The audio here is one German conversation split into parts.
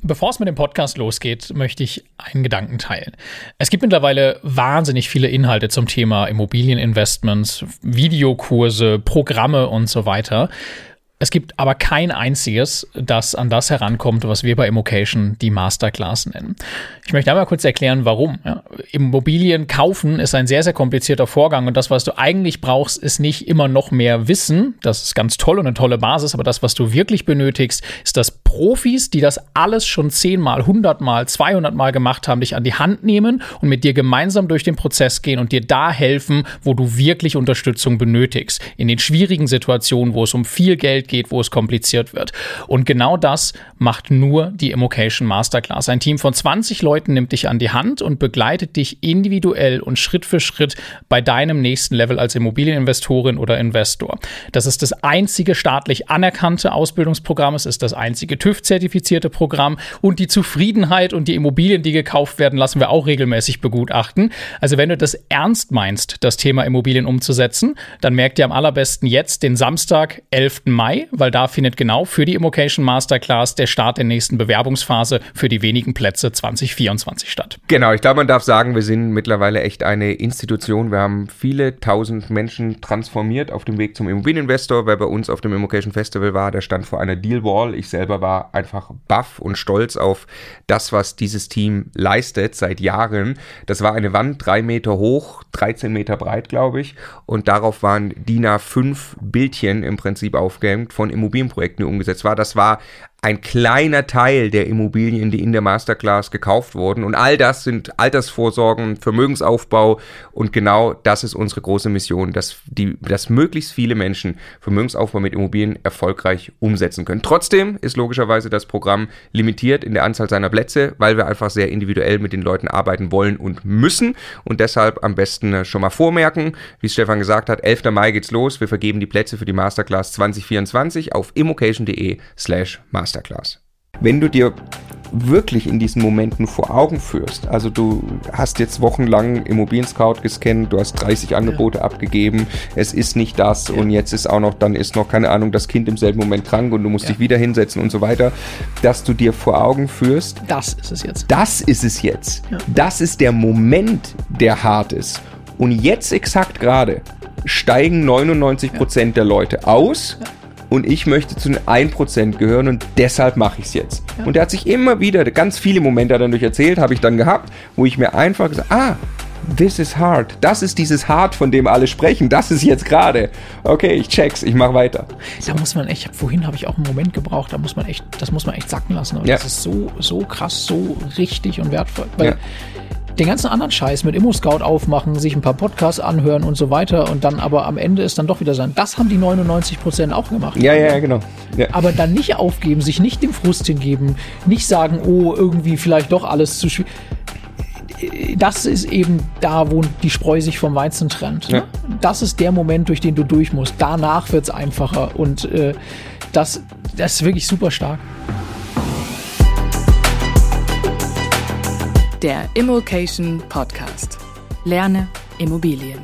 Bevor es mit dem Podcast losgeht, möchte ich einen Gedanken teilen. Es gibt mittlerweile wahnsinnig viele Inhalte zum Thema Immobilieninvestments, Videokurse, Programme und so weiter. Es gibt aber kein einziges, das an das herankommt, was wir bei Immocation die Masterclass nennen. Ich möchte einmal kurz erklären, warum. Ja, Immobilien kaufen ist ein sehr, sehr komplizierter Vorgang und das, was du eigentlich brauchst, ist nicht immer noch mehr Wissen. Das ist ganz toll und eine tolle Basis, aber das, was du wirklich benötigst, ist, dass Profis, die das alles schon 10-mal, 100-mal, 200-mal gemacht haben, dich an die Hand nehmen und mit dir gemeinsam durch den Prozess gehen und dir da helfen, wo du wirklich Unterstützung benötigst. In den schwierigen Situationen, wo es um viel Geld geht, wo es kompliziert wird. Und genau das macht nur die Immocation Masterclass. Ein Team von 20 Leuten nimmt dich an die Hand und begleitet dich individuell und Schritt für Schritt bei deinem nächsten Level als Immobilieninvestorin oder Investor. Das ist das einzige staatlich anerkannte Ausbildungsprogramm, es ist das einzige TÜV-zertifizierte Programm und die Zufriedenheit und die Immobilien, die gekauft werden, lassen wir auch regelmäßig begutachten. Also wenn du das ernst meinst, das Thema Immobilien umzusetzen, dann merkt ihr am allerbesten jetzt den Samstag, 11. Mai, weil da findet genau für die Immocation Masterclass der Start der nächsten Bewerbungsphase für die wenigen Plätze 2024 statt. Genau, ich glaube, man darf sagen, wir sind mittlerweile echt eine Institution. Wir haben viele tausend Menschen transformiert auf dem Weg zum Immobilieninvestor. Wer bei uns auf dem Immocation Festival war, der stand vor einer Dealwall. Ich selber war einfach baff und stolz auf das, was dieses Team leistet seit Jahren. Das war eine Wand, 3 Meter hoch, 13 Meter breit, glaube ich. Und darauf waren DIN A5 Bildchen im Prinzip aufgehängt von Immobilienprojekten, die umgesetzt war. Das war ein kleiner Teil der Immobilien, die in der Masterclass gekauft wurden. Und all das sind Altersvorsorgen, Vermögensaufbau. Und genau das ist unsere große Mission, dass möglichst viele Menschen Vermögensaufbau mit Immobilien erfolgreich umsetzen können. Trotzdem ist logischerweise das Programm limitiert in der Anzahl seiner Plätze, weil wir einfach sehr individuell mit den Leuten arbeiten wollen und müssen. Und deshalb am besten schon mal vormerken, wie Stefan gesagt hat, 11. Mai geht's los. Wir vergeben die Plätze für die Masterclass 2024 auf immocation.de/Masterclass. Wenn du dir wirklich in diesen Momenten vor Augen führst, also du hast jetzt wochenlang Immobilien-Scout gescannt, du hast 30 Angebote abgegeben, es ist nicht das und jetzt ist auch noch, dann ist noch, keine Ahnung, das Kind im selben Moment krank und du musst dich wieder hinsetzen und so weiter, dass du dir vor Augen führst, das ist es jetzt. Das ist es jetzt. Ja. Das ist der Moment, der hart ist. Und jetzt exakt gerade steigen 99% der Leute aus. Und ich möchte zu den 1% gehören und deshalb mache ich es jetzt. Ja. Und er hat sich immer wieder, ganz viele Momente hat er dadurch erzählt, habe ich dann gehabt, wo ich mir einfach gesagt, this is hard. Das ist dieses hard, von dem alle sprechen. Das ist jetzt gerade. Okay, ich check's, ich mache weiter. Da muss man echt, vorhin habe ich auch einen Moment gebraucht, das muss man echt sacken lassen. Aber das ist so krass, so richtig und wertvoll. Weil den ganzen anderen Scheiß mit Immo-Scout aufmachen, sich ein paar Podcasts anhören und so weiter und dann aber am Ende ist dann doch wieder sein. Das haben die 99% auch gemacht. Ja, genau. Ja. Aber dann nicht aufgeben, sich nicht dem Frust hingeben, nicht sagen, irgendwie vielleicht doch alles zu schwierig. Das ist eben da, wo die Spreu sich vom Weizen trennt. Ne? Das ist der Moment, durch den du durch musst. Danach wird es einfacher und das ist wirklich super stark. Der Immocation Podcast. Lerne Immobilien.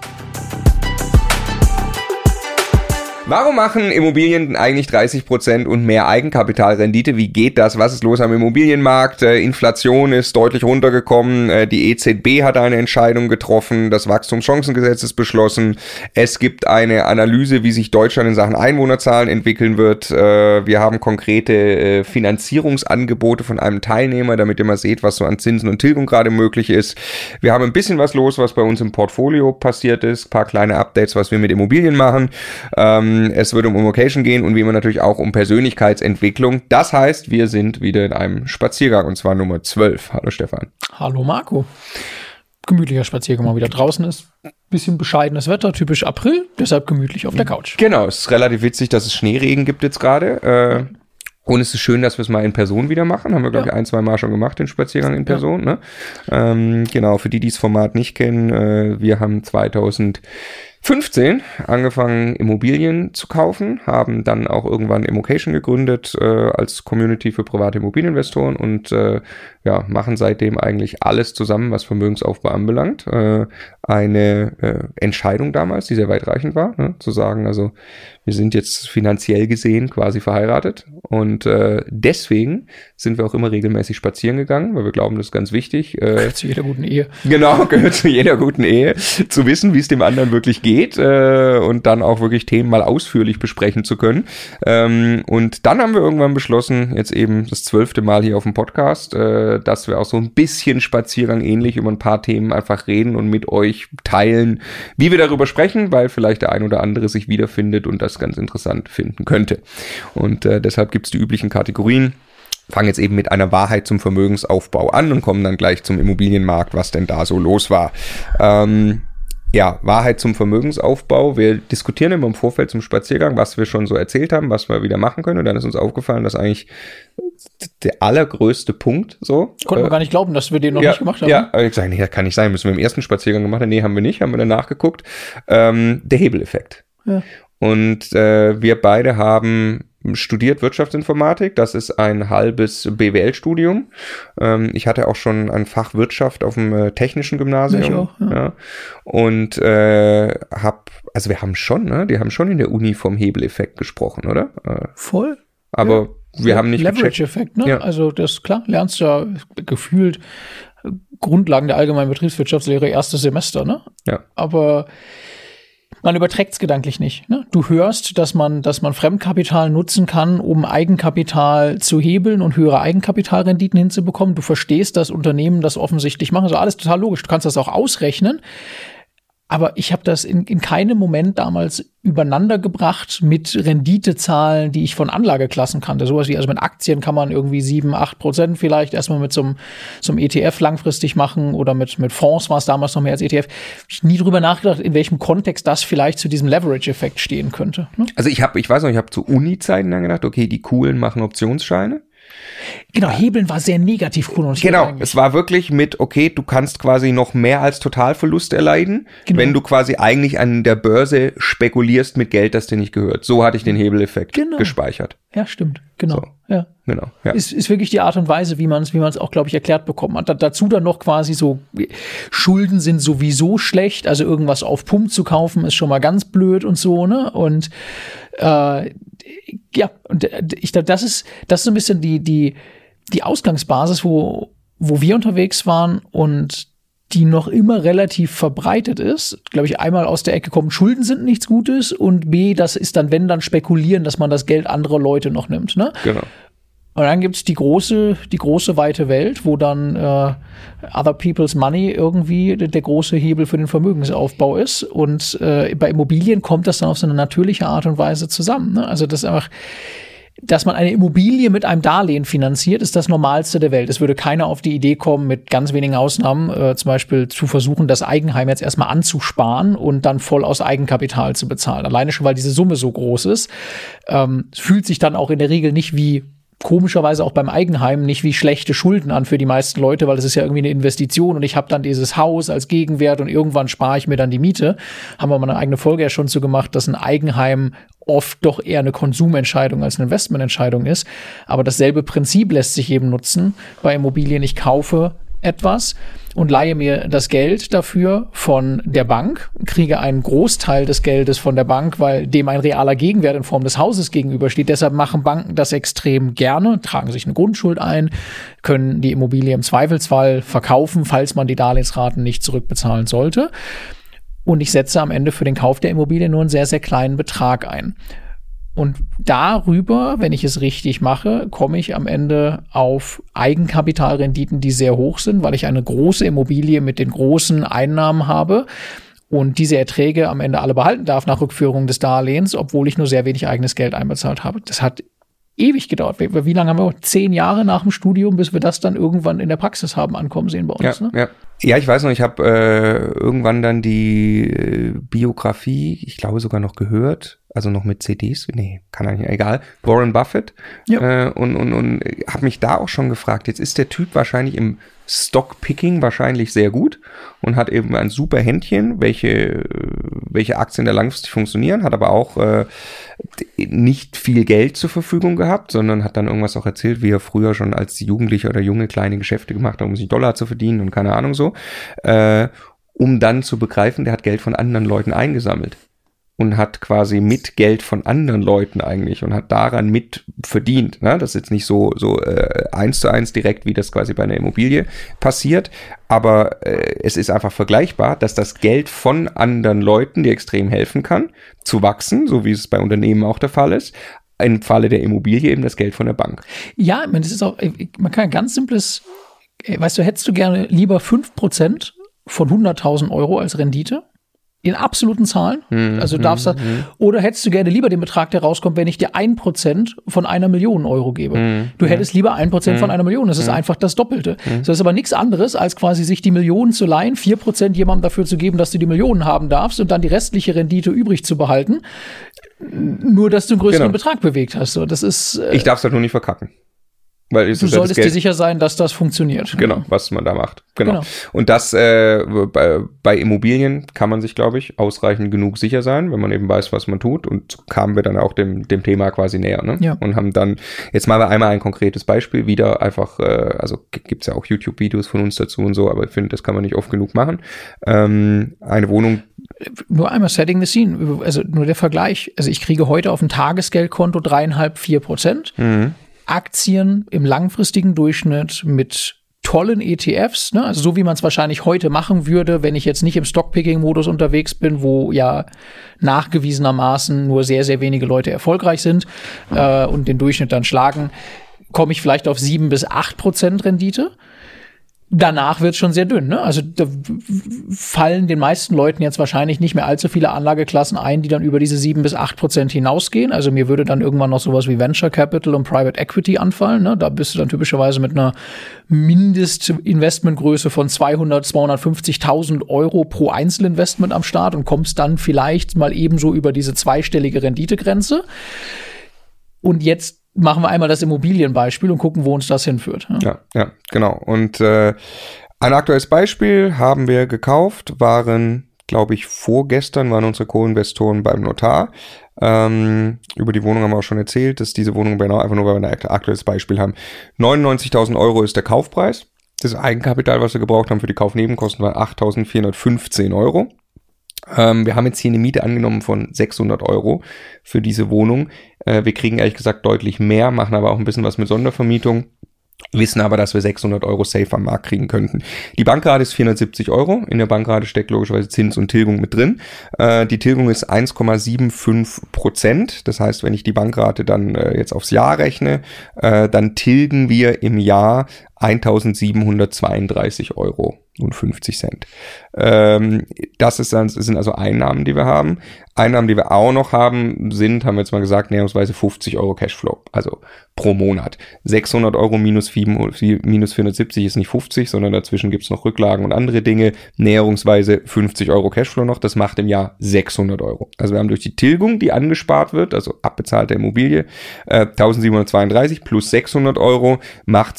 Warum machen Immobilien eigentlich 30% und mehr Eigenkapitalrendite? Wie geht das? Was ist los am Immobilienmarkt? Inflation ist deutlich runtergekommen. Die EZB hat eine Entscheidung getroffen. Das Wachstumschancengesetz ist beschlossen. Es gibt eine Analyse, wie sich Deutschland in Sachen Einwohnerzahlen entwickeln wird. Wir haben konkrete Finanzierungsangebote von einem Teilnehmer, damit ihr mal seht, was so an Zinsen und Tilgung gerade möglich ist. Wir haben ein bisschen was los, was bei uns im Portfolio passiert ist. Ein paar kleine Updates, was wir mit Immobilien machen. Es wird um Immocation gehen und wie immer natürlich auch um Persönlichkeitsentwicklung. Das heißt, wir sind wieder in einem Spaziergang und zwar Nummer 12. Hallo Stefan. Hallo Marco. Gemütlicher Spaziergang mal wieder draußen ist. Bisschen bescheidenes Wetter, typisch April, deshalb gemütlich auf der Couch. Genau, es ist relativ witzig, dass es Schneeregen gibt jetzt gerade. Und es ist schön, dass wir es mal in Person wieder machen. Haben wir, glaube ich, 1-2 Mal schon gemacht, den Spaziergang in Person. Ne? Genau, für die das Format nicht kennen, wir haben 2017 15 angefangen, Immobilien zu kaufen, haben dann auch irgendwann Immocation gegründet als Community für private Immobilieninvestoren und machen seitdem eigentlich alles zusammen, was Vermögensaufbau anbelangt. Eine Entscheidung damals, die sehr weitreichend war, ne, zu sagen, also wir sind jetzt finanziell gesehen quasi verheiratet und deswegen sind wir auch immer regelmäßig spazieren gegangen, weil wir glauben, das ist ganz wichtig. Gehört zu jeder guten Ehe. Genau, gehört zu jeder guten Ehe, zu wissen, wie es dem anderen wirklich geht und dann auch wirklich Themen mal ausführlich besprechen zu können. Und dann haben wir irgendwann beschlossen, jetzt eben das 12. Mal hier auf dem Podcast, dass wir auch so ein bisschen Spaziergang ähnlich über ein paar Themen einfach reden und mit euch teilen, wie wir darüber sprechen, weil vielleicht der ein oder andere sich wiederfindet und das ganz interessant finden könnte. Und deshalb gibt es die üblichen Kategorien. Fangen jetzt eben mit einer Wahrheit zum Vermögensaufbau an und kommen dann gleich zum Immobilienmarkt, was denn da so los war. Wahrheit zum Vermögensaufbau. Wir diskutieren immer im Vorfeld zum Spaziergang, was wir schon so erzählt haben, was wir wieder machen können. Und dann ist uns aufgefallen, dass eigentlich der allergrößte Punkt so. Konnten wir gar nicht glauben, dass wir den noch nicht gemacht haben. Ja, ich sage, nee, das kann nicht sein. Müssen wir im ersten Spaziergang gemacht haben? Nee, haben wir nicht. Haben wir dann nachgeguckt. Der Hebeleffekt. Ja. Und wir beide haben studiert Wirtschaftsinformatik. Das ist ein halbes BWL-Studium. Ich hatte auch schon ein Fach Wirtschaft auf dem technischen Gymnasium. Ich auch, ja. Und wir haben schon, die haben schon in der Uni vom Hebeleffekt gesprochen, oder? Voll. Aber wir haben nicht Leverage-Effekt, ne? Ja. Also das, klar, lernst du ja gefühlt Grundlagen der allgemeinen Betriebswirtschaftslehre erstes Semester, ne? Ja. Aber man überträgt es gedanklich nicht. Ne? Du hörst, dass man Fremdkapital nutzen kann, um Eigenkapital zu hebeln und höhere Eigenkapitalrenditen hinzubekommen. Du verstehst, dass Unternehmen das offensichtlich machen. Also alles total logisch. Du kannst das auch ausrechnen. Aber ich habe das in keinem Moment damals übereinander gebracht mit Renditezahlen, die ich von Anlageklassen kannte. Sowas wie, also mit Aktien kann man irgendwie 7-8% vielleicht erstmal mit so einem ETF langfristig machen oder mit Fonds war es damals noch mehr als ETF. Ich nie drüber nachgedacht, in welchem Kontext das vielleicht zu diesem Leverage-Effekt stehen könnte. Ne? Also ich habe zu Uni-Zeiten dann gedacht, okay, die Coolen machen Optionsscheine. Genau, Hebeln war sehr negativ konnotiert. Genau, es war wirklich mit, okay, du kannst quasi noch mehr als Totalverlust erleiden, wenn du quasi eigentlich an der Börse spekulierst mit Geld, das dir nicht gehört. So hatte ich den Hebeleffekt gespeichert. Ja, stimmt, genau. So. Ja. Genau, ja. Ist wirklich die Art und Weise, wie man es auch, glaube ich, erklärt bekommen hat. Dazu dann noch quasi so, Schulden sind sowieso schlecht, also irgendwas auf Pump zu kaufen ist schon mal ganz blöd und so, ne? Und ich glaube, das ist so ein bisschen die Ausgangsbasis, wo wir unterwegs waren und die noch immer relativ verbreitet ist. Glaube ich, einmal aus der Ecke kommen, Schulden sind nichts Gutes und B, das ist dann, wenn dann spekulieren, dass man das Geld anderer Leute noch nimmt, ne? Genau. Und dann gibt's die große weite Welt, wo dann other people's money irgendwie der große Hebel für den Vermögensaufbau ist. Und bei Immobilien kommt das dann auf so eine natürliche Art und Weise zusammen. Ne? Also das ist einfach, dass man eine Immobilie mit einem Darlehen finanziert, ist das Normalste der Welt. Es würde keiner auf die Idee kommen, mit ganz wenigen Ausnahmen zum Beispiel zu versuchen, das Eigenheim jetzt erstmal anzusparen und dann voll aus Eigenkapital zu bezahlen. Alleine schon, weil diese Summe so groß ist. Es fühlt sich dann auch in der Regel nicht wie komischerweise auch beim Eigenheim nicht wie schlechte Schulden an für die meisten Leute, weil es ist ja irgendwie eine Investition und ich habe dann dieses Haus als Gegenwert und irgendwann spare ich mir dann die Miete. Haben wir mal eine eigene Folge ja schon zu gemacht, dass ein Eigenheim oft doch eher eine Konsumentscheidung als eine Investmententscheidung ist. Aber dasselbe Prinzip lässt sich eben nutzen bei Immobilien. Ich kaufe etwas und leihe mir das Geld dafür von der Bank, kriege einen Großteil des Geldes von der Bank, weil dem ein realer Gegenwert in Form des Hauses gegenübersteht. Deshalb machen Banken das extrem gerne, tragen sich eine Grundschuld ein, können die Immobilie im Zweifelsfall verkaufen, falls man die Darlehensraten nicht zurückbezahlen sollte. Und ich setze am Ende für den Kauf der Immobilie nur einen sehr, sehr kleinen Betrag ein. Und darüber, wenn ich es richtig mache, komme ich am Ende auf Eigenkapitalrenditen, die sehr hoch sind, weil ich eine große Immobilie mit den großen Einnahmen habe und diese Erträge am Ende alle behalten darf nach Rückführung des Darlehens, obwohl ich nur sehr wenig eigenes Geld einbezahlt habe. Das hat ewig gedauert. Wie lange haben wir? 10 Jahre nach dem Studium, bis wir das dann irgendwann in der Praxis haben ankommen sehen bei uns. Ja, ne? Ja, ich weiß noch, ich habe irgendwann dann die Biografie, ich glaube sogar noch gehört, also noch mit CDs, nee, kann eigentlich, egal, Warren Buffett, ja. Und habe mich da auch schon gefragt, jetzt ist der Typ wahrscheinlich im Stockpicking wahrscheinlich sehr gut und hat eben ein super Händchen, welche welche Aktien da langfristig funktionieren, hat aber auch nicht viel Geld zur Verfügung gehabt, sondern hat dann irgendwas auch erzählt, wie er früher schon als Jugendlicher oder junge kleine Geschäfte gemacht hat, um sich Dollar zu verdienen und keine Ahnung so, um dann zu begreifen, der hat Geld von anderen Leuten eingesammelt. Und hat quasi mit Geld von anderen Leuten eigentlich und hat daran mit verdient. Ne? Das ist jetzt nicht so 1:1 direkt, wie das quasi bei einer Immobilie passiert, aber es ist einfach vergleichbar, dass das Geld von anderen Leuten dir extrem helfen kann, zu wachsen, so wie es bei Unternehmen auch der Fall ist. Im Falle der Immobilie eben das Geld von der Bank. Ja, ich meine, das ist auch, man kann ein ganz simples, weißt du, hättest du gerne lieber 5% von 100.000 Euro als Rendite? In absoluten Zahlen, also darfst du, oder hättest du gerne lieber den Betrag, der rauskommt, wenn ich dir 1% von 1 Million Euro gebe? Du hättest lieber 1% von 1 Million, das ist einfach das Doppelte. Das ist aber nichts anderes, als quasi sich die Millionen zu leihen, 4% jemandem dafür zu geben, dass du die Millionen haben darfst und dann die restliche Rendite übrig zu behalten, nur dass du einen größeren Betrag bewegt hast. So, das ist, ich darf es halt nur nicht verkacken. Weil du solltest dir sicher sein, dass das funktioniert. Genau, was man da macht. Genau. Und das bei Immobilien kann man sich, glaube ich, ausreichend genug sicher sein, wenn man eben weiß, was man tut. Und so kamen wir dann auch dem Thema quasi näher. Ne? Ja. Und haben dann, jetzt mal einmal ein konkretes Beispiel wieder einfach, also gibt's ja auch YouTube-Videos von uns dazu und so, aber ich finde, das kann man nicht oft genug machen. Eine Wohnung. Nur einmal setting the scene, also nur der Vergleich. Also ich kriege heute auf ein Tagesgeldkonto 3,5-4%. Aktien im langfristigen Durchschnitt mit tollen ETFs, ne? Also so wie man es wahrscheinlich heute machen würde, wenn ich jetzt nicht im Stockpicking-Modus unterwegs bin, wo ja nachgewiesenermaßen nur sehr, sehr wenige Leute erfolgreich sind und den Durchschnitt dann schlagen, komme ich vielleicht auf 7-8% Rendite. Danach wird es schon sehr dünn, ne? Also da fallen den meisten Leuten jetzt wahrscheinlich nicht mehr allzu viele Anlageklassen ein, die dann über diese 7-8% hinausgehen. Also mir würde dann irgendwann noch sowas wie Venture Capital und Private Equity anfallen, ne? Da bist du dann typischerweise mit einer Mindestinvestmentgröße von 250.000 Euro pro Einzelinvestment am Start und kommst dann vielleicht mal ebenso über diese zweistellige Renditegrenze. Und jetzt machen wir einmal das Immobilienbeispiel und gucken, wo uns das hinführt. Ja, genau. Und ein aktuelles Beispiel haben wir gekauft, glaube ich, vorgestern waren unsere Co-Investoren beim Notar. Über die Wohnung haben wir auch schon erzählt, dass diese Wohnung einfach nur, weil wir ein aktuelles Beispiel haben. 99.000 Euro ist der Kaufpreis. Das Eigenkapital, was wir gebraucht haben für die Kaufnebenkosten, war 8.415 Euro. Wir haben jetzt hier eine Miete angenommen von 600 Euro für diese Wohnung. Wir kriegen ehrlich gesagt deutlich mehr, machen aber auch ein bisschen was mit Sondervermietung. Wissen aber, dass wir 600 Euro safe am Markt kriegen könnten. Die Bankrate ist 470 Euro. In der Bankrate steckt logischerweise Zins und Tilgung mit drin. Die Tilgung ist 1,75%. Das heißt, wenn ich die Bankrate dann jetzt aufs Jahr rechne, dann tilgen wir im Jahr 1.732 Euro und 50 Cent. Das sind also Einnahmen, die wir haben. Einnahmen, die wir auch noch haben, haben wir jetzt mal gesagt, näherungsweise 50 Euro Cashflow, also pro Monat. 600 Euro minus 470 ist nicht 50, sondern dazwischen gibt's noch Rücklagen und andere Dinge. Näherungsweise 50 Euro Cashflow noch, das macht im Jahr 600 Euro. Also wir haben durch die Tilgung, die angespart wird, also abbezahlte Immobilie, 1.732 plus 600 Euro macht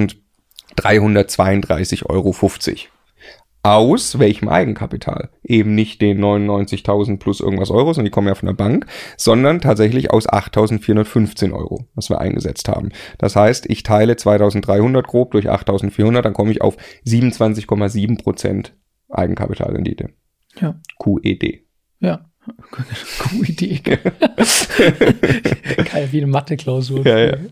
2.332,50 Euro. Aus welchem Eigenkapital? Eben nicht den 99.000 plus irgendwas Euro, sondern die kommen ja von der Bank, sondern tatsächlich aus 8.415 Euro, was wir eingesetzt haben. Das heißt, ich teile 2.300 grob durch 8.400, dann komme ich auf 27,7% Eigenkapitalrendite. Ja. QED. Ja. QED. Geil, wie eine Mathe-Klausur.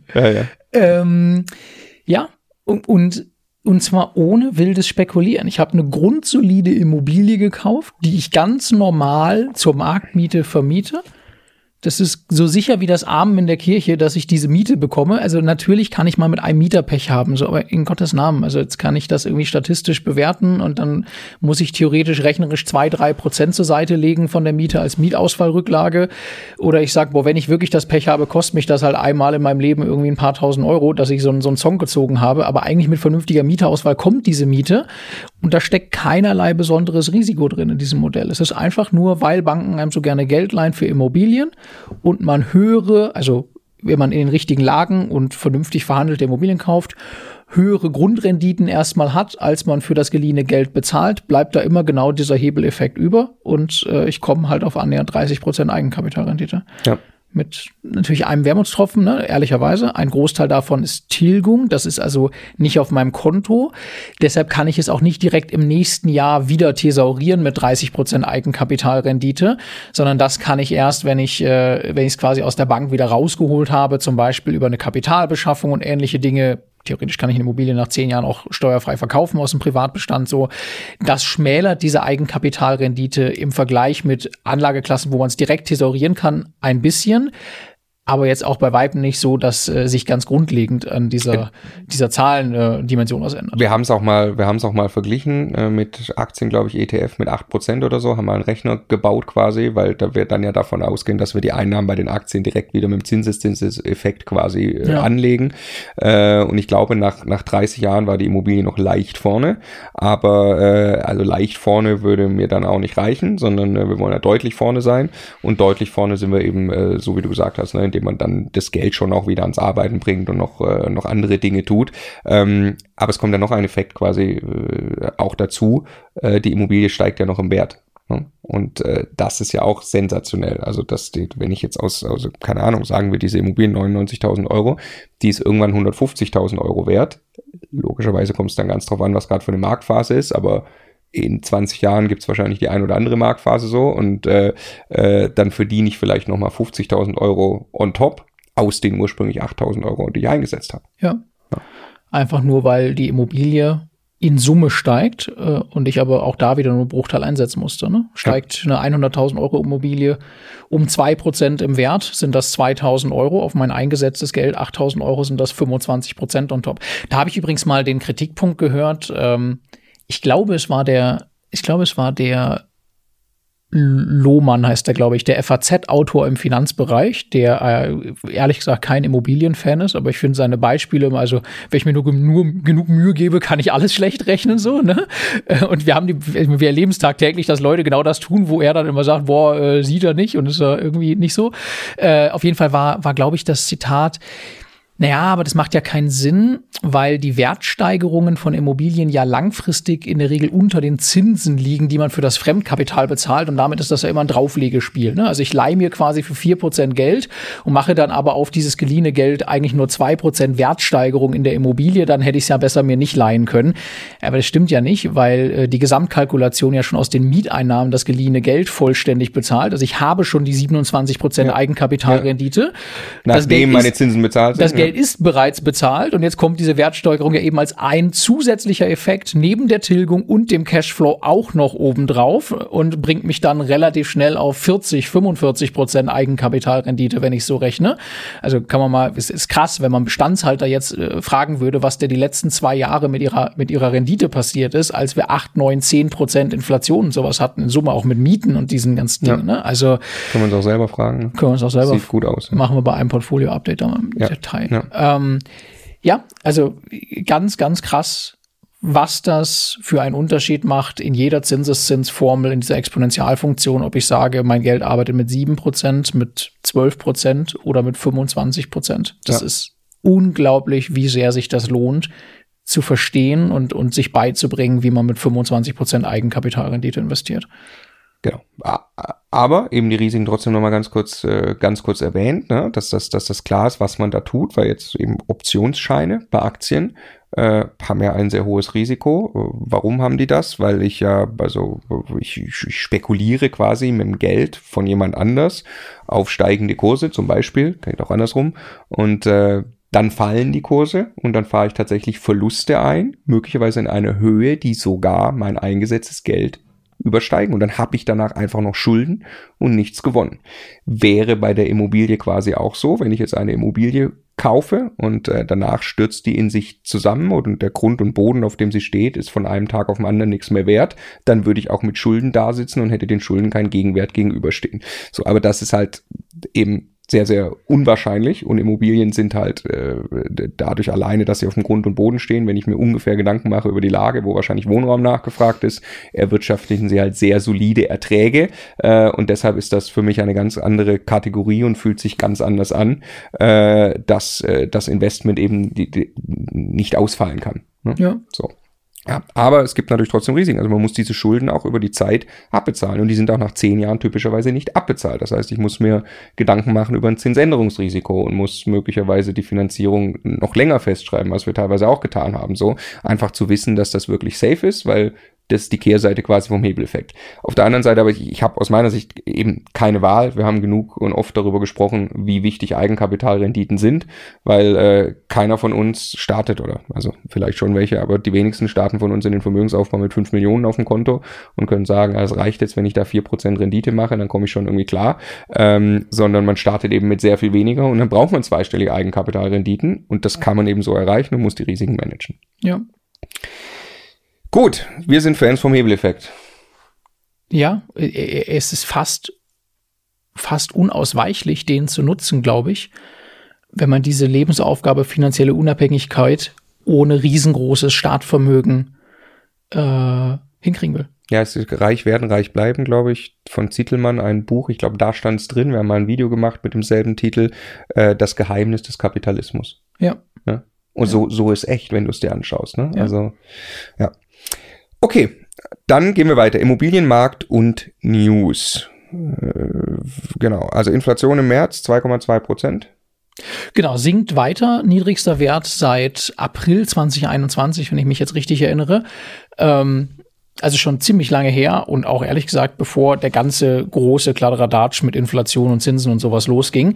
Ja. Und zwar ohne wildes Spekulieren. Ich habe eine grundsolide Immobilie gekauft, die ich ganz normal zur Marktmiete vermiete. Das ist so sicher wie das Amen in der Kirche, dass ich diese Miete bekomme. Also natürlich kann ich mal mit einem Mieter Pech haben, so, aber in Gottes Namen. Also jetzt kann ich das irgendwie statistisch bewerten und dann muss ich theoretisch rechnerisch 2-3% zur Seite legen von der Miete als Mietausfallrücklage. Oder ich sag, wenn ich wirklich das Pech habe, kostet mich das halt einmal in meinem Leben irgendwie ein paar tausend Euro, dass ich so einen Song gezogen habe. Aber eigentlich mit vernünftiger Mieterauswahl kommt diese Miete und da steckt keinerlei besonderes Risiko drin in diesem Modell. Es ist einfach nur, weil Banken einem so gerne Geld leihen für Immobilien und man höhere, also wenn man in den richtigen Lagen und vernünftig verhandelte Immobilien kauft, höhere Grundrenditen erstmal hat, als man für das geliehene Geld bezahlt, bleibt da immer genau dieser Hebeleffekt über und ich komme halt auf annähernd 30% Eigenkapitalrendite. Ja. Mit natürlich einem Wermutstropfen, ne, ehrlicherweise. Ein Großteil davon ist Tilgung. Das ist also nicht auf meinem Konto. Deshalb kann ich es auch nicht direkt im nächsten Jahr wieder thesaurieren mit 30% Eigenkapitalrendite, sondern das kann ich erst, wenn ich es quasi aus der Bank wieder rausgeholt habe, zum Beispiel über eine Kapitalbeschaffung und ähnliche Dinge. Theoretisch kann ich eine Immobilie nach 10 Jahren auch steuerfrei verkaufen aus dem Privatbestand. So, das schmälert diese Eigenkapitalrendite im Vergleich mit Anlageklassen, wo man es direkt thesaurieren kann, ein bisschen. Aber jetzt auch bei Weitem nicht so, dass sich ganz grundlegend an dieser Zahlendimension was ändert. Wir haben es auch mal verglichen mit Aktien, glaube ich, ETF mit 8% oder so, haben wir einen Rechner gebaut quasi, weil da wir dann ja davon ausgehen, dass wir die Einnahmen bei den Aktien direkt wieder mit dem Zinseszinseffekt quasi anlegen. Und ich glaube, nach 30 Jahren war die Immobilie noch leicht vorne, aber also leicht vorne würde mir dann auch nicht reichen, sondern wir wollen ja deutlich vorne sein und deutlich vorne sind wir eben, so wie du gesagt hast, ne, indem man dann das Geld schon auch wieder ans Arbeiten bringt und noch andere Dinge tut. Aber es kommt dann noch ein Effekt quasi auch dazu. Die Immobilie steigt ja noch im Wert. Ne? Und das ist ja auch sensationell. Also wenn ich jetzt also keine Ahnung, sagen wir diese Immobilien 99.000 Euro, die ist irgendwann 150.000 Euro wert. Logischerweise kommt es dann ganz drauf an, was gerade für eine Marktphase ist, aber in 20 Jahren gibt es wahrscheinlich die ein oder andere Marktphase so und dann verdiene ich vielleicht nochmal 50.000 Euro on top aus den ursprünglich 8.000 Euro, die ich eingesetzt habe. Ja. Einfach nur, weil die Immobilie in Summe steigt und ich aber auch da wieder nur einen Bruchteil einsetzen musste. Ne? Steigt eine 100.000 Euro Immobilie um 2% im Wert, sind das 2.000 Euro auf mein eingesetztes Geld, 8.000 Euro sind das 25% on top. Da habe ich übrigens mal den Kritikpunkt gehört, ich glaube, es war der Lohmann heißt der, glaube ich, der FAZ-Autor im Finanzbereich, der ehrlich gesagt kein Immobilienfan ist, aber ich finde seine Beispiele, also wenn ich mir nur genug Mühe gebe, kann ich alles schlecht rechnen, so, ne? Und wir erleben es tagtäglich, dass Leute genau das tun, wo er dann immer sagt, sieht er nicht und ist er irgendwie nicht so. Auf jeden Fall war glaube ich, das Zitat, naja, aber das macht ja keinen Sinn, weil die Wertsteigerungen von Immobilien ja langfristig in der Regel unter den Zinsen liegen, die man für das Fremdkapital bezahlt. Und damit ist das ja immer ein Drauflegespiel. Ne? Also ich leihe mir quasi für 4% Geld und mache dann aber auf dieses geliehene Geld eigentlich nur 2% Wertsteigerung in der Immobilie. Dann hätte ich es ja besser mir nicht leihen können. Aber das stimmt ja nicht, weil die Gesamtkalkulation ja schon aus den Mieteinnahmen das geliehene Geld vollständig bezahlt. Also ich habe schon die 27% Eigenkapitalrendite. Nachdem meine Zinsen bezahlt sind. Das Geld ist bereits bezahlt und jetzt kommt diese Wertsteigerung ja eben als ein zusätzlicher Effekt neben der Tilgung und dem Cashflow auch noch obendrauf und bringt mich dann relativ schnell auf 45% Eigenkapitalrendite, wenn ich so rechne. Also kann man mal, es ist krass, wenn man Bestandshalter jetzt fragen würde, was der die letzten 2 Jahre mit ihrer Rendite passiert ist, als wir 8, 9, 10% Inflation und sowas hatten, in Summe auch mit Mieten und diesen ganzen Dingen. Ne? Also können wir uns auch selber fragen. Können wir uns auch selber. Sieht gut aus. Ja. Machen wir bei einem Portfolio-Update dann mal im Detail. Ja, also ganz, ganz krass, was das für einen Unterschied macht in jeder Zinseszinsformel, in dieser Exponentialfunktion, ob ich sage, mein Geld arbeitet mit 7%, mit 12% oder mit 25%. Das ist unglaublich, wie sehr sich das lohnt, zu verstehen und sich beizubringen, wie man mit 25% Eigenkapitalrendite investiert. Genau. Aber eben die Risiken trotzdem nochmal ganz kurz erwähnt, ne? dass das klar ist, was man da tut, weil jetzt eben Optionsscheine bei Aktien haben ja ein sehr hohes Risiko. Warum haben die das? Weil ich spekuliere quasi mit dem Geld von jemand anders auf steigende Kurse zum Beispiel, kann ich auch andersrum, und dann fallen die Kurse und dann fahre ich tatsächlich Verluste ein, möglicherweise in einer Höhe, die sogar mein eingesetztes Geld übersteigen und dann habe ich danach einfach noch Schulden und nichts gewonnen. Wäre bei der Immobilie quasi auch so, wenn ich jetzt eine Immobilie kaufe und danach stürzt die in sich zusammen und der Grund und Boden, auf dem sie steht, ist von einem Tag auf den anderen nichts mehr wert, dann würde ich auch mit Schulden da sitzen und hätte den Schulden keinen Gegenwert gegenüberstehen. So, aber das ist halt eben sehr, sehr unwahrscheinlich und Immobilien sind halt dadurch alleine, dass sie auf dem Grund und Boden stehen, wenn ich mir ungefähr Gedanken mache über die Lage, wo wahrscheinlich Wohnraum nachgefragt ist, erwirtschaftlichen sie halt sehr solide Erträge und deshalb ist das für mich eine ganz andere Kategorie und fühlt sich ganz anders an, dass das Investment eben nicht ausfallen kann. Ne? Ja. So. Ja, aber es gibt natürlich trotzdem Risiken. Also man muss diese Schulden auch über die Zeit abbezahlen und die sind auch nach 10 Jahren typischerweise nicht abbezahlt. Das heißt, ich muss mir Gedanken machen über ein Zinsänderungsrisiko und muss möglicherweise die Finanzierung noch länger festschreiben, was wir teilweise auch getan haben. So einfach zu wissen, dass das wirklich safe ist, weil das ist die Kehrseite quasi vom Hebeleffekt. Auf der anderen Seite aber, ich habe aus meiner Sicht eben keine Wahl. Wir haben genug und oft darüber gesprochen, wie wichtig Eigenkapitalrenditen sind, weil keiner von uns startet, oder also vielleicht schon welche, aber die wenigsten starten von uns in den Vermögensaufbau mit 5 Millionen auf dem Konto und können sagen, es reicht jetzt, wenn ich da 4% Rendite mache, dann komme ich schon irgendwie klar. Sondern man startet eben mit sehr viel weniger und dann braucht man zweistellige Eigenkapitalrenditen und das kann man eben so erreichen und muss die Risiken managen. Ja. Gut, wir sind Fans vom Hebeleffekt. Ja, es ist fast unausweichlich, den zu nutzen, glaube ich, wenn man diese Lebensaufgabe finanzielle Unabhängigkeit ohne riesengroßes Startvermögen hinkriegen will. Ja, es ist Reich werden, reich bleiben, glaube ich, von Zitelmann, ein Buch. Ich glaube, da stand es drin. Wir haben mal ein Video gemacht mit demselben Titel, Das Geheimnis des Kapitalismus. Ja. Ja? Und so ist echt, wenn du es dir anschaust. Ne? Ja. Also, ja. Okay, dann gehen wir weiter. Immobilienmarkt und News. Genau, also Inflation im März 2,2%. Genau, sinkt weiter. Niedrigster Wert seit April 2021, wenn ich mich jetzt richtig erinnere. Also schon ziemlich lange her und auch ehrlich gesagt, bevor der ganze große Kladderadatsch mit Inflation und Zinsen und sowas losging.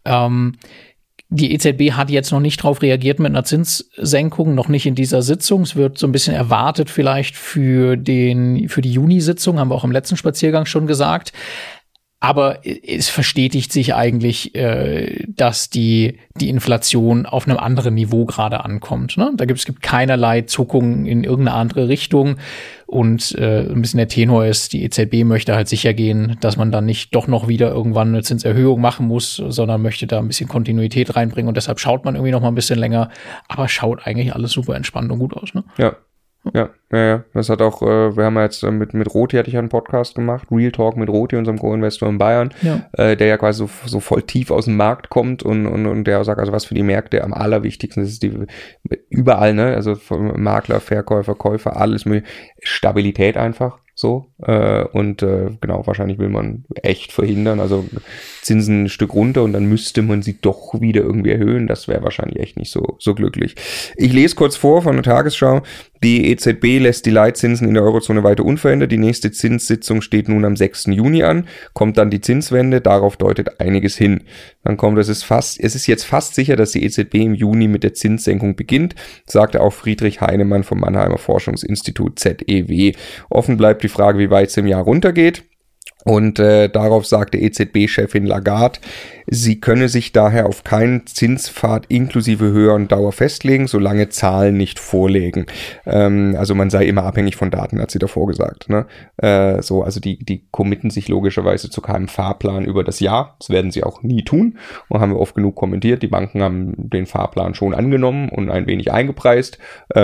Die EZB hat jetzt noch nicht drauf reagiert mit einer Zinssenkung, noch nicht in dieser Sitzung. Es wird so ein bisschen erwartet vielleicht für die Juni-Sitzung, haben wir auch im letzten Spaziergang schon gesagt. Aber es verstetigt sich eigentlich, dass die Inflation auf einem anderen Niveau gerade ankommt. Ne? Es gibt keinerlei Zuckungen in irgendeine andere Richtung. Und ein bisschen der Tenor ist, die EZB möchte halt sicher gehen, dass man dann nicht doch noch wieder irgendwann eine Zinserhöhung machen muss, sondern möchte da ein bisschen Kontinuität reinbringen. Und deshalb schaut man irgendwie noch mal ein bisschen länger. Aber schaut eigentlich alles super entspannt und gut aus. Ne? Ja. Ja. Das hat auch, wir haben ja jetzt mit Roti hatte ich einen Podcast gemacht, Real Talk mit Roti, unserem Co-Investor in Bayern, der ja quasi so voll tief aus dem Markt kommt und der auch sagt, also was für die Märkte am allerwichtigsten ist, überall, ne, also Makler, Verkäufer, Käufer, alles mit Stabilität einfach. So, genau, wahrscheinlich will man echt verhindern, also Zinsen ein Stück runter und dann müsste man sie doch wieder irgendwie erhöhen, das wäre wahrscheinlich echt nicht so glücklich. Ich lese kurz vor von der Tagesschau, die EZB lässt die Leitzinsen in der Eurozone weiter unverändert, die nächste Zinssitzung steht nun am 6. Juni an, kommt dann die Zinswende, darauf deutet einiges hin. Dann kommt, es ist jetzt fast sicher, dass die EZB im Juni mit der Zinssenkung beginnt, sagte auch Friedrich Heinemann vom Mannheimer Forschungsinstitut ZEW. Offen bleibt die Frage, wie weit es im Jahr runtergeht. Und darauf sagte EZB-Chefin Lagarde, sie könne sich daher auf keinen Zinspfad inklusive Höhe und Dauer festlegen, solange Zahlen nicht vorliegen. Also man sei immer abhängig von Daten, hat sie davor gesagt. Ne? Also die committen sich logischerweise zu keinem Fahrplan über das Jahr. Das werden sie auch nie tun. Und haben wir oft genug kommentiert. Die Banken haben den Fahrplan schon angenommen und ein wenig eingepreist.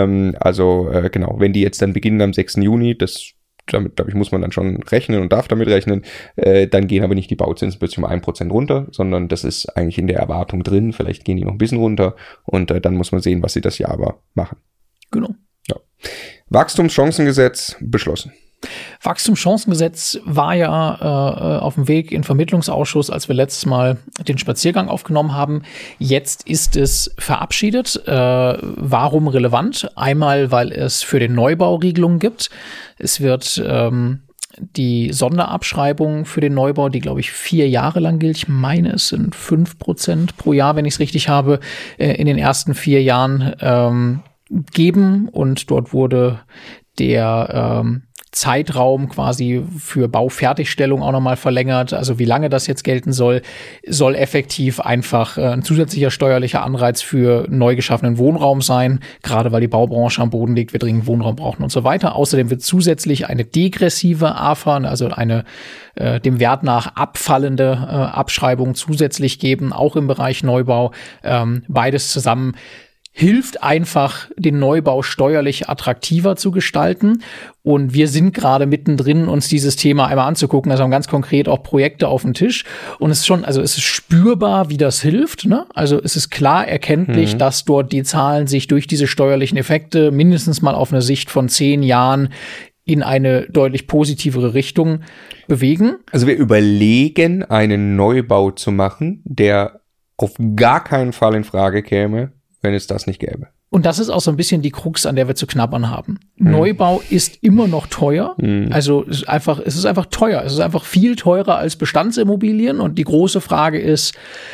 Genau, wenn die jetzt dann beginnen am 6. Juni, damit, glaube ich, muss man dann schon rechnen und darf damit rechnen, dann gehen aber nicht die Bauzinsen plötzlich um 1% runter, sondern das ist eigentlich in der Erwartung drin, vielleicht gehen die noch ein bisschen runter und dann muss man sehen, was sie das Jahr aber machen. Genau. Ja. Wachstumschancengesetz beschlossen. Wachstumschancengesetz war ja auf dem Weg in Vermittlungsausschuss, als wir letztes Mal den Spaziergang aufgenommen haben. Jetzt ist es verabschiedet. Warum relevant? Einmal, weil es für den Neubau Regelungen gibt. Es wird die Sonderabschreibung für den Neubau, die, glaube ich, 4 Jahre lang gilt. Ich meine, es sind 5% pro Jahr, wenn ich es richtig habe, in den ersten 4 Jahren geben. Und dort wurde der Zeitraum quasi für Baufertigstellung auch nochmal verlängert. Also wie lange das jetzt gelten soll effektiv einfach ein zusätzlicher steuerlicher Anreiz für neu geschaffenen Wohnraum sein, gerade weil die Baubranche am Boden liegt, wir dringend Wohnraum brauchen und so weiter. Außerdem wird zusätzlich eine degressive AFA, also eine dem Wert nach abfallende Abschreibung zusätzlich geben, auch im Bereich Neubau. Beides zusammen hilft einfach, den Neubau steuerlich attraktiver zu gestalten. Und wir sind gerade mittendrin, uns dieses Thema einmal anzugucken. Also haben ganz konkret auch Projekte auf dem Tisch. Und es ist schon, also es ist spürbar, wie das hilft, ne? Also es ist klar erkenntlich, dass dort die Zahlen sich durch diese steuerlichen Effekte mindestens mal auf eine Sicht von 10 Jahren in eine deutlich positivere Richtung bewegen. Also wir überlegen, einen Neubau zu machen, der auf gar keinen Fall in Frage käme, wenn es das nicht gäbe. Und das ist auch so ein bisschen die Krux, an der wir zu knabbern haben. Neubau ist immer noch teuer. Also es ist einfach teuer. Es ist einfach viel teurer als Bestandsimmobilien. Und die große Frage ist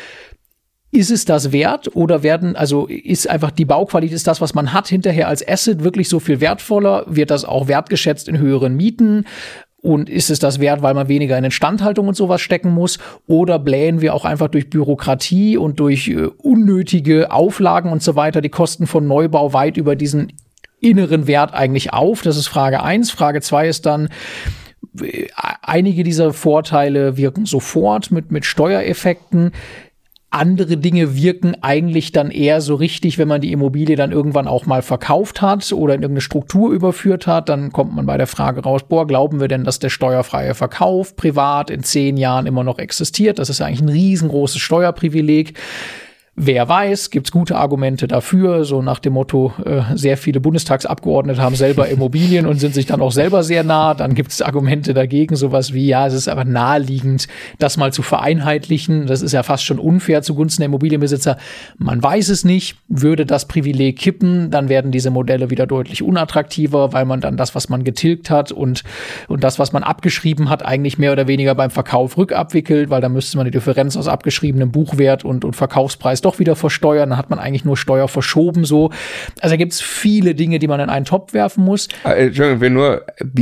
es das wert oder ist einfach die Bauqualität, ist das, was man hat, hinterher als Asset wirklich so viel wertvoller? Wird das auch wertgeschätzt in höheren Mieten? Und ist es das wert, weil man weniger in Instandhaltung und sowas stecken muss? Oder blähen wir auch einfach durch Bürokratie und durch unnötige Auflagen und so weiter die Kosten von Neubau weit über diesen inneren Wert eigentlich auf? Das ist Frage 1. Frage 2 ist dann, einige dieser Vorteile wirken sofort mit Steuereffekten. Andere Dinge wirken eigentlich dann eher so richtig, wenn man die Immobilie dann irgendwann auch mal verkauft hat oder in irgendeine Struktur überführt hat. Dann kommt man bei der Frage raus, glauben wir denn, dass der steuerfreie Verkauf privat in 10 Jahren immer noch existiert? Das ist ja eigentlich ein riesengroßes Steuerprivileg. Wer weiß, gibt's gute Argumente dafür, so nach dem Motto, sehr viele Bundestagsabgeordnete haben selber Immobilien und sind sich dann auch selber sehr nah. Dann gibt's Argumente dagegen, sowas wie, ja, es ist aber naheliegend, das mal zu vereinheitlichen. Das ist ja fast schon unfair zugunsten der Immobilienbesitzer. Man weiß es nicht. Würde das Privileg kippen, dann werden diese Modelle wieder deutlich unattraktiver, weil man dann das, was man getilgt hat und das, was man abgeschrieben hat, eigentlich mehr oder weniger beim Verkauf rückabwickelt, weil dann müsste man die Differenz aus abgeschriebenem Buchwert und Verkaufspreis doch wieder versteuern, dann hat man eigentlich nur Steuer verschoben so. Also da gibt es viele Dinge, die man in einen Topf werfen muss. Entschuldigung,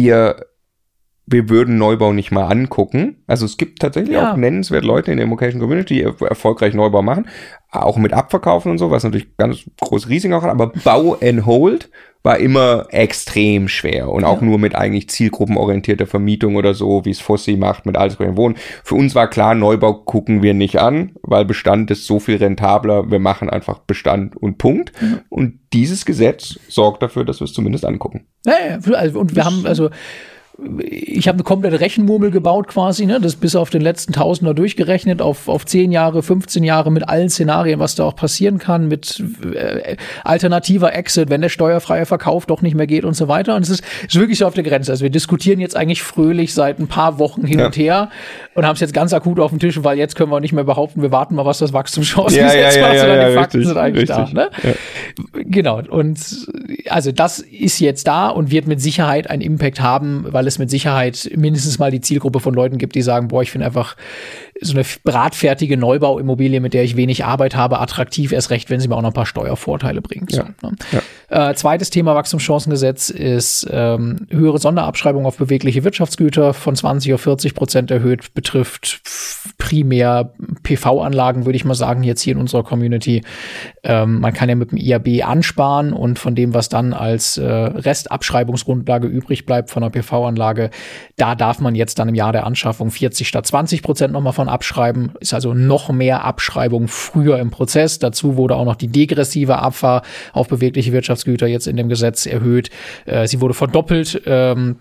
wir würden Neubau nicht mal angucken. Also es gibt tatsächlich auch nennenswert Leute in der Immocation Community, die erfolgreich Neubau machen, auch mit Abverkaufen und so, was natürlich ganz große Risiken auch hat, aber Bau and Hold war immer extrem schwer und auch nur mit eigentlich zielgruppenorientierter Vermietung oder so, wie es Fossi macht mit altersgerechten Wohnen. Für uns war klar, Neubau gucken wir nicht an, weil Bestand ist so viel rentabler. Wir machen einfach Bestand und Punkt. Und dieses Gesetz sorgt dafür, dass wir es zumindest angucken. Ja, und wir haben ich habe eine komplette Rechenmurmel gebaut quasi, ne? Das bis auf den letzten Tausender durchgerechnet, auf 10 Jahre, 15 Jahre mit allen Szenarien, was da auch passieren kann, mit alternativer Exit, wenn der steuerfreie Verkauf doch nicht mehr geht und so weiter. Und es ist wirklich so auf der Grenze. Also wir diskutieren jetzt eigentlich fröhlich seit ein paar Wochen hin und her und haben es jetzt ganz akut auf dem Tisch, weil jetzt können wir nicht mehr behaupten, wir warten mal, was das Wachstumschancengesetz macht, sondern die Fakten sind eigentlich da. Ne? Ja. Genau. Und also das ist jetzt da und wird mit Sicherheit einen Impact haben, weil es mit Sicherheit mindestens mal die Zielgruppe von Leuten gibt, die sagen, ich finde einfach so eine bratfertige Neubauimmobilie, mit der ich wenig Arbeit habe, attraktiv, erst recht, wenn sie mir auch noch ein paar Steuervorteile bringt. Ja. So, ne? Zweites Thema Wachstumschancengesetz ist höhere Sonderabschreibung auf bewegliche Wirtschaftsgüter von 20 auf 40% erhöht, betrifft primär PV-Anlagen, würde ich mal sagen, jetzt hier in unserer Community. Man kann ja mit dem IAB ansparen und von dem, was dann als Restabschreibungsgrundlage übrig bleibt von einer PV-Anlage, da darf man jetzt dann im Jahr der Anschaffung 40 statt 20% nochmal von abschreiben. Ist also noch mehr Abschreibung früher im Prozess. Dazu wurde auch noch die degressive APFA auf bewegliche Wirtschaftsgüter jetzt in dem Gesetz erhöht. Sie wurde verdoppelt, mit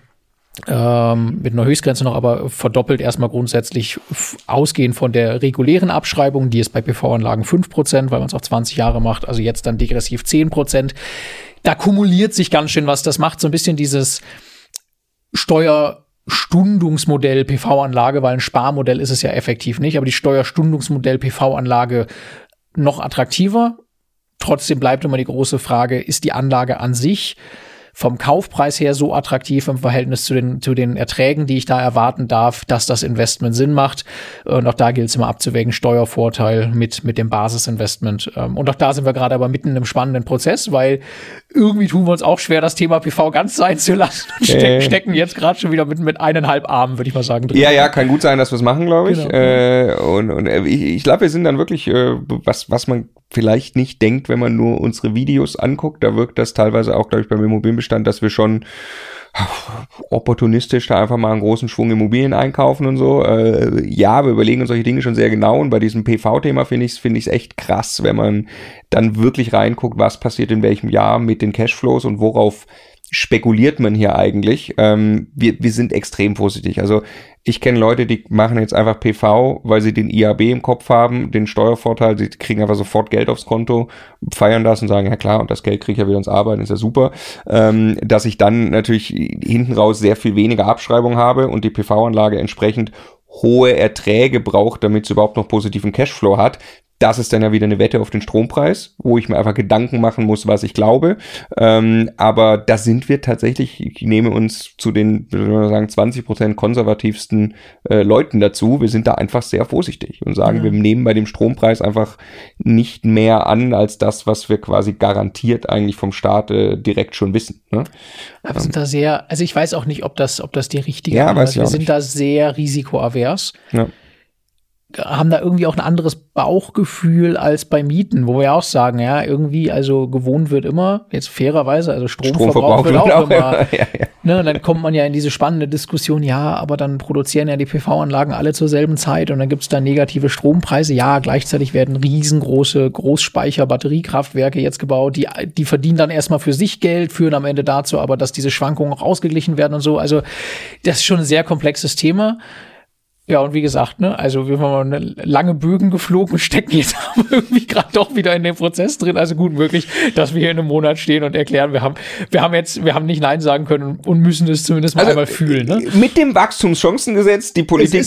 einer Höchstgrenze noch, aber verdoppelt erstmal grundsätzlich ausgehend von der regulären Abschreibung. Die ist bei PV-Anlagen 5%, weil man es auf 20 Jahre macht. Also jetzt dann degressiv 10%. Da kumuliert sich ganz schön was. Das macht so ein bisschen dieses Steuerstundungsmodell PV-Anlage, weil ein Sparmodell ist es ja effektiv nicht, aber die Steuerstundungsmodell PV-Anlage noch attraktiver. Trotzdem bleibt immer die große Frage, ist die Anlage an sich vom Kaufpreis her so attraktiv im Verhältnis zu den Erträgen, die ich da erwarten darf, dass das Investment Sinn macht. Und auch da gilt es immer abzuwägen, Steuervorteil mit dem Basisinvestment. Und auch da sind wir gerade aber mitten in einem spannenden Prozess, weil irgendwie tun wir uns auch schwer, das Thema PV ganz sein zu lassen und stecken jetzt gerade schon wieder mit 1,5 Armen, würde ich mal sagen, drin. Ja, kann gut sein, dass wir es machen, glaube ich. Genau. Und ich glaube, wir sind dann wirklich, was man vielleicht nicht denkt, wenn man nur unsere Videos anguckt, da wirkt das teilweise auch, glaube ich, beim Immobilienbestand, dass wir schon opportunistisch da einfach mal einen großen Schwung Immobilien einkaufen und so. Ja, wir überlegen uns solche Dinge schon sehr genau und bei diesem PV-Thema finde ich es echt krass, wenn man dann wirklich reinguckt, was passiert in welchem Jahr mit den Cashflows und worauf spekuliert man hier eigentlich. Wir sind extrem vorsichtig. Also ich kenne Leute, die machen jetzt einfach PV, weil sie den IAB im Kopf haben, den Steuervorteil, sie kriegen einfach sofort Geld aufs Konto, feiern das und sagen, ja klar, und das Geld kriege ich ja wieder ins Arbeiten, ist ja super. Dass ich dann natürlich hinten raus sehr viel weniger Abschreibung habe und die PV-Anlage entsprechend hohe Erträge braucht, damit sie überhaupt noch positiven Cashflow hat. Das ist dann ja wieder eine Wette auf den Strompreis, wo ich mir einfach Gedanken machen muss, was ich glaube. Aber da sind wir tatsächlich, ich nehme uns zu den, würde man sagen, 20% konservativsten Leuten dazu. Wir sind da einfach sehr vorsichtig und sagen, wir nehmen bei dem Strompreis einfach nicht mehr an, als das, was wir quasi garantiert eigentlich vom Staat direkt schon wissen. Ne? Wir sind da sehr, also ich weiß auch nicht, ob das die richtige ist. Ja, wir sind da sehr risikoavers. Ja. Haben da irgendwie auch ein anderes Bauchgefühl als bei Mieten, wo wir auch sagen, ja, irgendwie, also gewohnt wird immer, jetzt fairerweise, also Stromverbrauch wird auch immer. Ja. Ne, dann kommt man ja in diese spannende Diskussion, ja, aber dann produzieren ja die PV-Anlagen alle zur selben Zeit und dann gibt es da negative Strompreise. Ja, gleichzeitig werden riesengroße Großspeicher-Batteriekraftwerke jetzt gebaut, die verdienen dann erstmal für sich Geld, führen am Ende dazu, aber dass diese Schwankungen auch ausgeglichen werden und so. Also das ist schon ein sehr komplexes Thema. Ja, und wie gesagt, ne, also wir haben mal lange Bögen geflogen und stecken jetzt aber irgendwie gerade doch wieder in dem Prozess drin. Also gut möglich, dass wir hier in einem Monat stehen und erklären, wir haben nicht Nein sagen können und müssen es zumindest mal einmal fühlen. Ne? Mit dem Wachstumschancengesetz, die Politik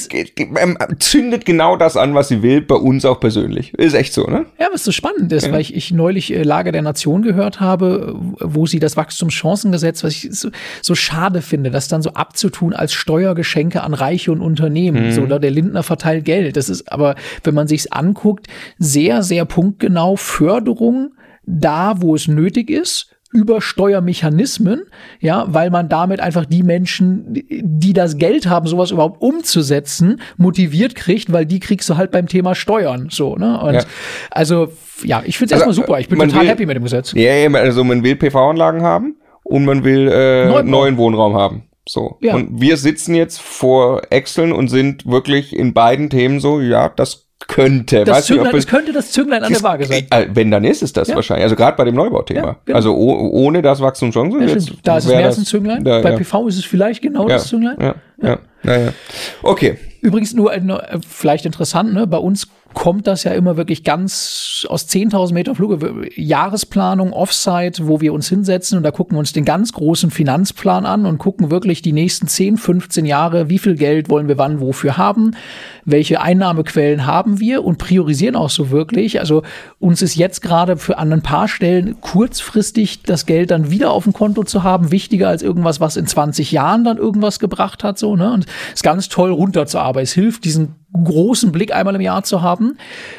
zündet genau das an, was sie will, bei uns auch persönlich. Ist echt so, ne? Ja, was so spannend ist, weil ich neulich Lage der Nation gehört habe, wo sie das Wachstumschancengesetz, was ich so schade finde, das dann so abzutun als Steuergeschenke an Reiche und Unternehmen. So, oder der Lindner verteilt Geld. Das ist aber, wenn man sich's anguckt, sehr, sehr punktgenau Förderung da, wo es nötig ist, über Steuermechanismen, ja, weil man damit einfach die Menschen, die das Geld haben, sowas überhaupt umzusetzen, motiviert kriegt, weil die kriegst du halt beim Thema Steuern, so, ne? Und also, ja, ich find's erstmal super. Ich bin total happy mit dem Gesetz. Ja, also man will PV-Anlagen haben und man will neuen Wohnraum haben. So. Ja. Und wir sitzen jetzt vor Exceln und sind wirklich in beiden Themen so, ja, das könnte. Es könnte das Zünglein an der Waage sein. Wenn, dann ist es das wahrscheinlich. Also gerade bei dem Neubauthema. Ja, genau. Also ohne das Wachstumschancen. Ja, da ist es mehr als ein Zünglein. Bei PV ist es vielleicht genau das Zünglein. Ja. Okay. Übrigens nur vielleicht interessant, ne? Bei uns kommt das ja immer wirklich ganz aus 10.000 Meter Fluge, Jahresplanung, Offsite, wo wir uns hinsetzen und da gucken wir uns den ganz großen Finanzplan an und gucken wirklich die nächsten 10, 15 Jahre, wie viel Geld wollen wir wann wofür haben, welche Einnahmequellen haben wir und priorisieren auch so wirklich. Also uns ist jetzt gerade an ein paar Stellen kurzfristig das Geld dann wieder auf dem Konto zu haben, wichtiger als irgendwas, was in 20 Jahren dann irgendwas gebracht hat, so, ne? Und ist ganz toll runterzuarbeiten. Es hilft, diesen großen Blick einmal im Jahr zu haben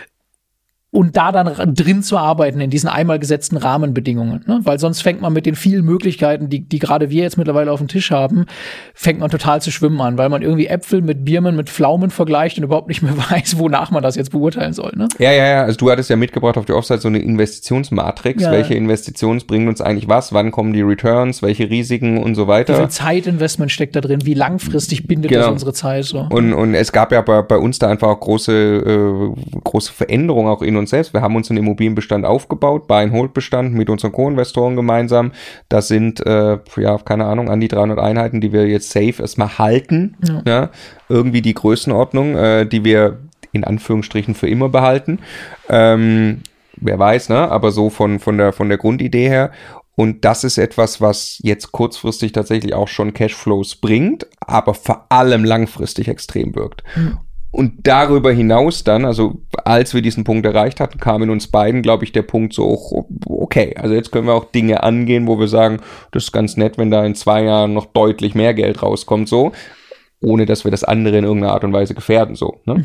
und da dann drin zu arbeiten in diesen einmal gesetzten Rahmenbedingungen, ne? Weil sonst fängt man mit den vielen Möglichkeiten, die gerade wir jetzt mittlerweile auf dem Tisch haben, fängt man total zu schwimmen an, weil man irgendwie Äpfel mit Birnen, mit Pflaumen vergleicht und überhaupt nicht mehr weiß, wonach man das jetzt beurteilen soll, ne? Ja, also du hattest ja mitgebracht auf der Offsite so eine Investitionsmatrix, welche Investitionen bringen uns eigentlich was, wann kommen die Returns, welche Risiken und so weiter. Wie viel Zeitinvestment steckt da drin, wie langfristig bindet das unsere Zeit so. Und es gab ja bei uns da einfach auch große Veränderungen auch in uns selbst. Wir haben uns einen Immobilienbestand aufgebaut, Buy-and-Hold-Bestand mit unseren Co-Investoren gemeinsam. Das sind, keine Ahnung, an die 300 Einheiten, die wir jetzt safe erstmal halten. Ja. Irgendwie die Größenordnung, die wir in Anführungsstrichen für immer behalten. Wer weiß, ne? Aber so von der Grundidee her. Und das ist etwas, was jetzt kurzfristig tatsächlich auch schon Cashflows bringt, aber vor allem langfristig extrem wirkt. Und darüber hinaus dann, also als wir diesen Punkt erreicht hatten, kam in uns beiden, glaube ich, der Punkt so, okay, also jetzt können wir auch Dinge angehen, wo wir sagen, das ist ganz nett, wenn da in 2 Jahren noch deutlich mehr Geld rauskommt, so, ohne dass wir das andere in irgendeiner Art und Weise gefährden, so, ne?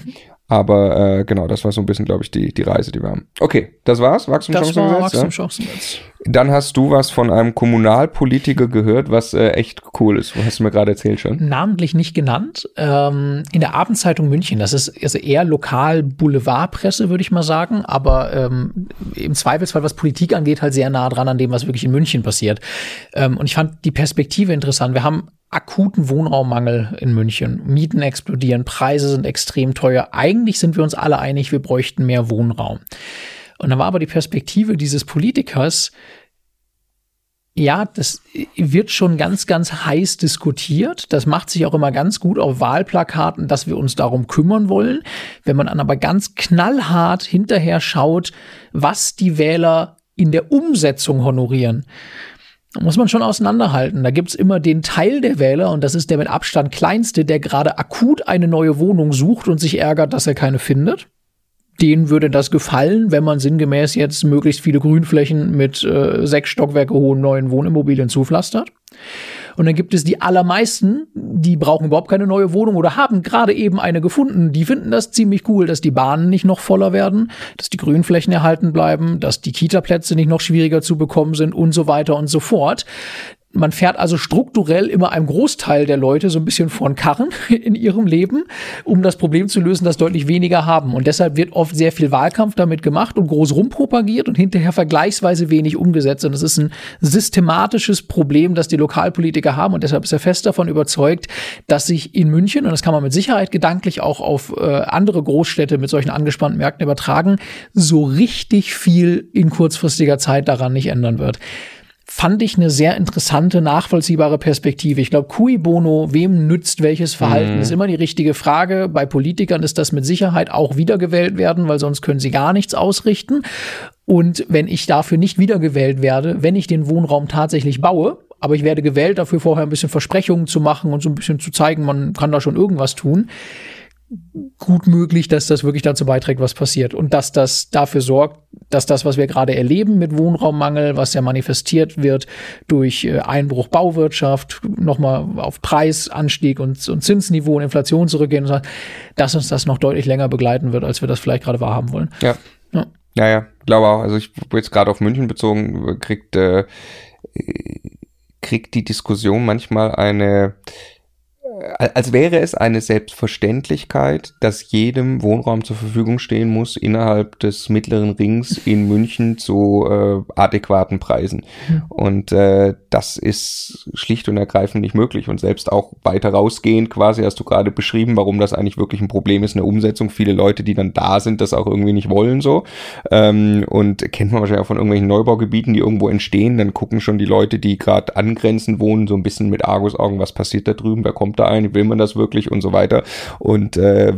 Aber genau, das war so ein bisschen, glaube ich, die Reise, die wir haben. Okay, das war's? Wachstumschancengesetz? Das war Wachstumschancengesetz. Dann hast du was von einem Kommunalpolitiker gehört, was echt cool ist. Hast du mir gerade erzählt schon? Namentlich nicht genannt. In der Abendzeitung München, das ist also eher lokal Boulevardpresse, würde ich mal sagen, aber im Zweifelsfall, was Politik angeht, halt sehr nah dran an dem, was wirklich in München passiert. Und ich fand die Perspektive interessant. Wir haben akuten Wohnraummangel in München. Mieten explodieren, Preise sind extrem teuer. Eigentlich sind wir uns alle einig, wir bräuchten mehr Wohnraum. Und dann war aber die Perspektive dieses Politikers, ja, das wird schon ganz, ganz heiß diskutiert. Das macht sich auch immer ganz gut auf Wahlplakaten, dass wir uns darum kümmern wollen. Wenn man dann aber ganz knallhart hinterher schaut, was die Wähler in der Umsetzung honorieren, da muss man schon auseinanderhalten. Da gibt's immer den Teil der Wähler, und das ist der mit Abstand kleinste, der gerade akut eine neue Wohnung sucht und sich ärgert, dass er keine findet. Denen würde das gefallen, wenn man sinngemäß jetzt möglichst viele Grünflächen mit 6 Stockwerke hohen neuen Wohnimmobilien zupflastert. Und dann gibt es die allermeisten, die brauchen überhaupt keine neue Wohnung oder haben gerade eben eine gefunden. Die finden das ziemlich cool, dass die Bahnen nicht noch voller werden, dass die Grünflächen erhalten bleiben, dass die Kita-Plätze nicht noch schwieriger zu bekommen sind und so weiter und so fort. Man fährt also strukturell immer einem Großteil der Leute so ein bisschen vor den Karren in ihrem Leben, um das Problem zu lösen, das deutlich weniger haben. Und deshalb wird oft sehr viel Wahlkampf damit gemacht und groß rumpropagiert und hinterher vergleichsweise wenig umgesetzt. Und das ist ein systematisches Problem, das die Lokalpolitiker haben. Und deshalb ist er fest davon überzeugt, dass sich in München, und das kann man mit Sicherheit gedanklich auch auf andere Großstädte mit solchen angespannten Märkten übertragen, so richtig viel in kurzfristiger Zeit daran nicht ändern wird. Fand ich eine sehr interessante, nachvollziehbare Perspektive. Ich glaube, cui bono, wem nützt welches Verhalten, ist immer die richtige Frage. Bei Politikern ist das mit Sicherheit auch wiedergewählt werden, weil sonst können sie gar nichts ausrichten. Und wenn ich dafür nicht wiedergewählt werde, wenn ich den Wohnraum tatsächlich baue, aber ich werde gewählt, dafür vorher ein bisschen Versprechungen zu machen und so ein bisschen zu zeigen, man kann da schon irgendwas tun, gut möglich, dass das wirklich dazu beiträgt, was passiert. Und dass das dafür sorgt, dass das, was wir gerade erleben mit Wohnraummangel, was ja manifestiert wird durch Einbruch Bauwirtschaft, nochmal auf Preisanstieg und Zinsniveau und Inflation zurückgehen, dass uns das noch deutlich länger begleiten wird, als wir das vielleicht gerade wahrhaben wollen. Ja. Ja, glaube auch. Also ich jetzt gerade auf München bezogen, kriegt die Diskussion manchmal als wäre es eine Selbstverständlichkeit, dass jedem Wohnraum zur Verfügung stehen muss innerhalb des mittleren Rings in München zu adäquaten Preisen. Und das ist schlicht und ergreifend nicht möglich. Und selbst auch weiter rausgehend quasi, hast du gerade beschrieben, warum das eigentlich wirklich ein Problem ist in der Umsetzung. Viele Leute, die dann da sind, das auch irgendwie nicht wollen so. Und kennt man wahrscheinlich auch von irgendwelchen Neubaugebieten, die irgendwo entstehen. Dann gucken schon die Leute, die gerade angrenzend wohnen, so ein bisschen mit Argusaugen, was passiert da drüben, wer kommt da ein, will man das wirklich und so weiter. Und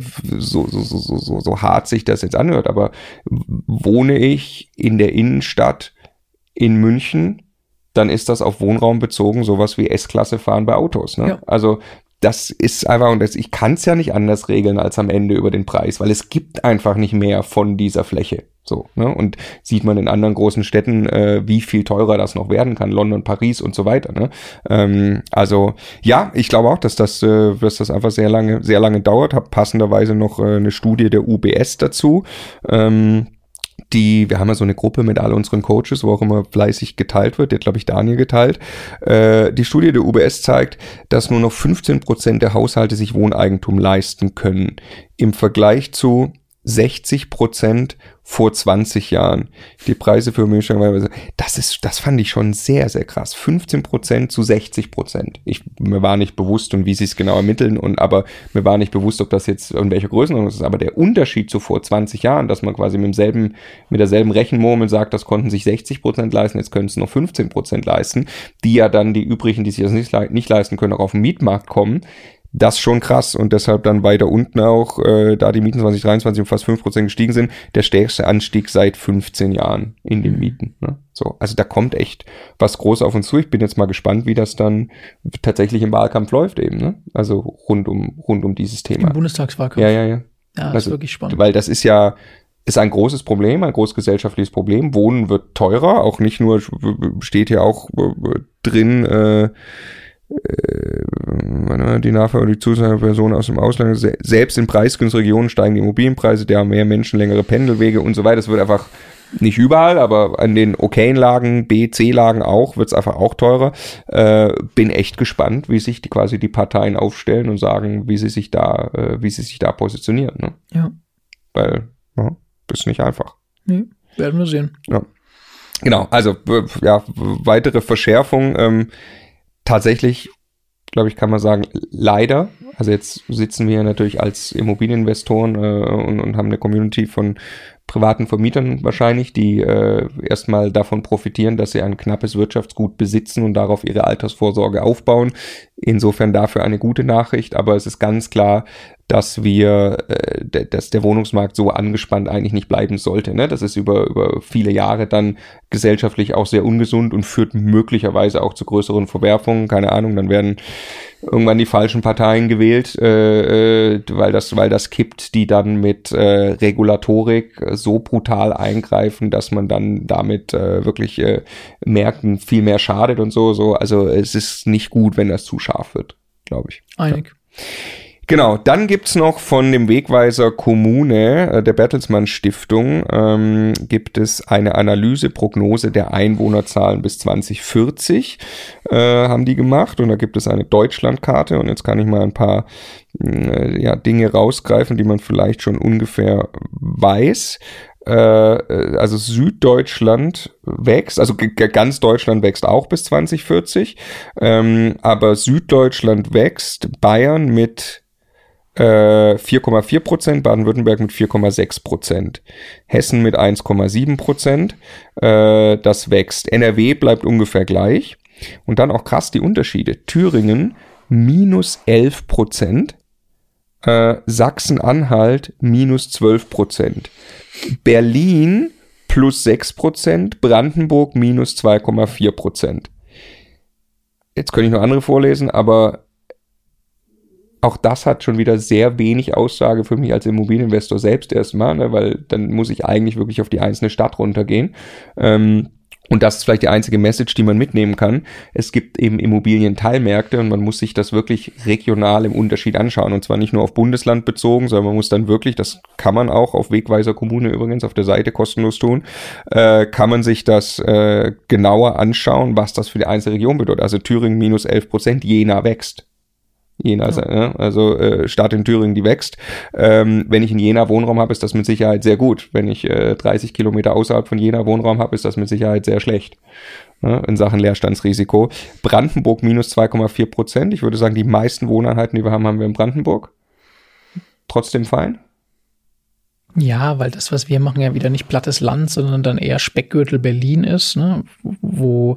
so hart sich das jetzt anhört, aber wohne ich in der Innenstadt in München, dann ist das auf Wohnraum bezogen sowas wie S-Klasse fahren bei Autos. Ne? Ja. Also das ist einfach, und ich kann es ja nicht anders regeln als am Ende über den Preis, weil es gibt einfach nicht mehr von dieser Fläche. So, ne? Und sieht man in anderen großen Städten, wie viel teurer das noch werden kann, London, Paris und so weiter. Ne? Also ja, ich glaube auch, dass das einfach sehr lange dauert. Hab passenderweise noch eine Studie der UBS dazu. Wir haben ja so eine Gruppe mit all unseren Coaches, wo auch immer fleißig geteilt wird, die hat, glaube ich, Daniel geteilt. Die Studie der UBS zeigt, dass nur noch 15% der Haushalte sich Wohneigentum leisten können. Im Vergleich zu 60% vor 20 Jahren. Die Preise für Milchstangen, das fand ich schon sehr, sehr krass. 15% zu 60%. Mir war nicht bewusst, und wie sie es genau ermitteln, aber mir war nicht bewusst, ob das jetzt in welcher Größenordnung ist. Aber der Unterschied zu vor 20 Jahren, dass man quasi mit derselben Rechenmurmel sagt, das konnten sich 60% leisten, jetzt können es nur 15% leisten, die ja dann die übrigen, die sich das nicht leisten können, auch auf den Mietmarkt kommen. Das schon krass, und deshalb dann weiter unten auch, da die Mieten 2023 um fast 5% gestiegen sind, der stärkste Anstieg seit 15 Jahren in den Mieten. Ne? So, also da kommt echt was Großes auf uns zu. Ich bin jetzt mal gespannt, wie das dann tatsächlich im Wahlkampf läuft eben, ne? Also rund um dieses Thema. Im Bundestagswahlkampf. Ja. Ja, das also, ist wirklich spannend. Weil das ist ein großes Problem, ein großes gesellschaftliches Problem. Wohnen wird teurer, auch nicht nur, steht hier auch drin, die Nachfrage und die Zusage von Personen aus dem Ausland. Selbst in preisgünstigen Regionen steigen die Immobilienpreise, der haben mehr Menschen, längere Pendelwege und so weiter. Es wird einfach nicht überall, aber an den okayen Lagen, B, C-Lagen auch, wird es einfach auch teurer. Bin echt gespannt, wie sich die Parteien aufstellen und sagen, wie sie sich da positionieren. Ne? Ja. Weil, das ist nicht einfach. Nee, werden wir sehen. Ja. Genau, also weitere Verschärfung. Tatsächlich, glaube ich, kann man sagen, leider. Also jetzt sitzen wir natürlich als Immobilieninvestoren und haben eine Community von privaten Vermietern wahrscheinlich, die erstmal davon profitieren, dass sie ein knappes Wirtschaftsgut besitzen und darauf ihre Altersvorsorge aufbauen. Insofern dafür eine gute Nachricht, aber es ist ganz klar, dass der Wohnungsmarkt so angespannt eigentlich nicht bleiben sollte. Ne? Das ist über viele Jahre dann gesellschaftlich auch sehr ungesund und führt möglicherweise auch zu größeren Verwerfungen. Keine Ahnung, dann werden irgendwann die falschen Parteien gewählt, weil das kippt, die dann mit Regulatorik so brutal eingreifen, dass man dann damit wirklich Märkten viel mehr schadet und so. Also es ist nicht gut, wenn das zu scharf wird, glaube ich. Einig. Ja. Genau, dann gibt's noch von dem Wegweiser Kommune, der Bertelsmann Stiftung, gibt es eine Analyse-Prognose der Einwohnerzahlen bis 2040, haben die gemacht, und da gibt es eine Deutschlandkarte, und jetzt kann ich mal ein paar Dinge rausgreifen, die man vielleicht schon ungefähr weiß. Also Süddeutschland wächst, also ganz Deutschland wächst auch bis 2040, aber Süddeutschland wächst, Bayern mit 4,4%, Baden-Württemberg mit 4,6%, Hessen mit 1,7%, das wächst. NRW bleibt ungefähr gleich, und dann auch krass die Unterschiede. Thüringen minus 11%, Sachsen-Anhalt minus 12%, Berlin plus 6%, Brandenburg minus 2,4%. Jetzt könnte ich noch andere vorlesen, aber auch das hat schon wieder sehr wenig Aussage für mich als Immobilieninvestor selbst erstmal, ne, weil dann muss ich eigentlich wirklich auf die einzelne Stadt runtergehen. Und das ist vielleicht die einzige Message, die man mitnehmen kann. Es gibt eben Immobilienteilmärkte, und man muss sich das wirklich regional im Unterschied anschauen. Und zwar nicht nur auf Bundesland bezogen, sondern man muss dann wirklich, das kann man auch auf Wegweiser Kommune übrigens auf der Seite kostenlos tun, kann man sich das genauer anschauen, was das für die einzelne Region bedeutet. Also Thüringen minus 11%, Jena wächst. Jena, also Stadt in Thüringen, die wächst. Wenn ich in Jena Wohnraum habe, ist das mit Sicherheit sehr gut. Wenn ich 30 Kilometer außerhalb von Jena Wohnraum habe, ist das mit Sicherheit sehr schlecht, in Sachen Leerstandsrisiko. Brandenburg minus 2,4%. Ich würde sagen, die meisten Wohneinheiten, die wir haben, haben wir in Brandenburg. Trotzdem fein? Ja, weil das, was wir machen, ja wieder nicht plattes Land, sondern dann eher Speckgürtel Berlin ist, ne? Wo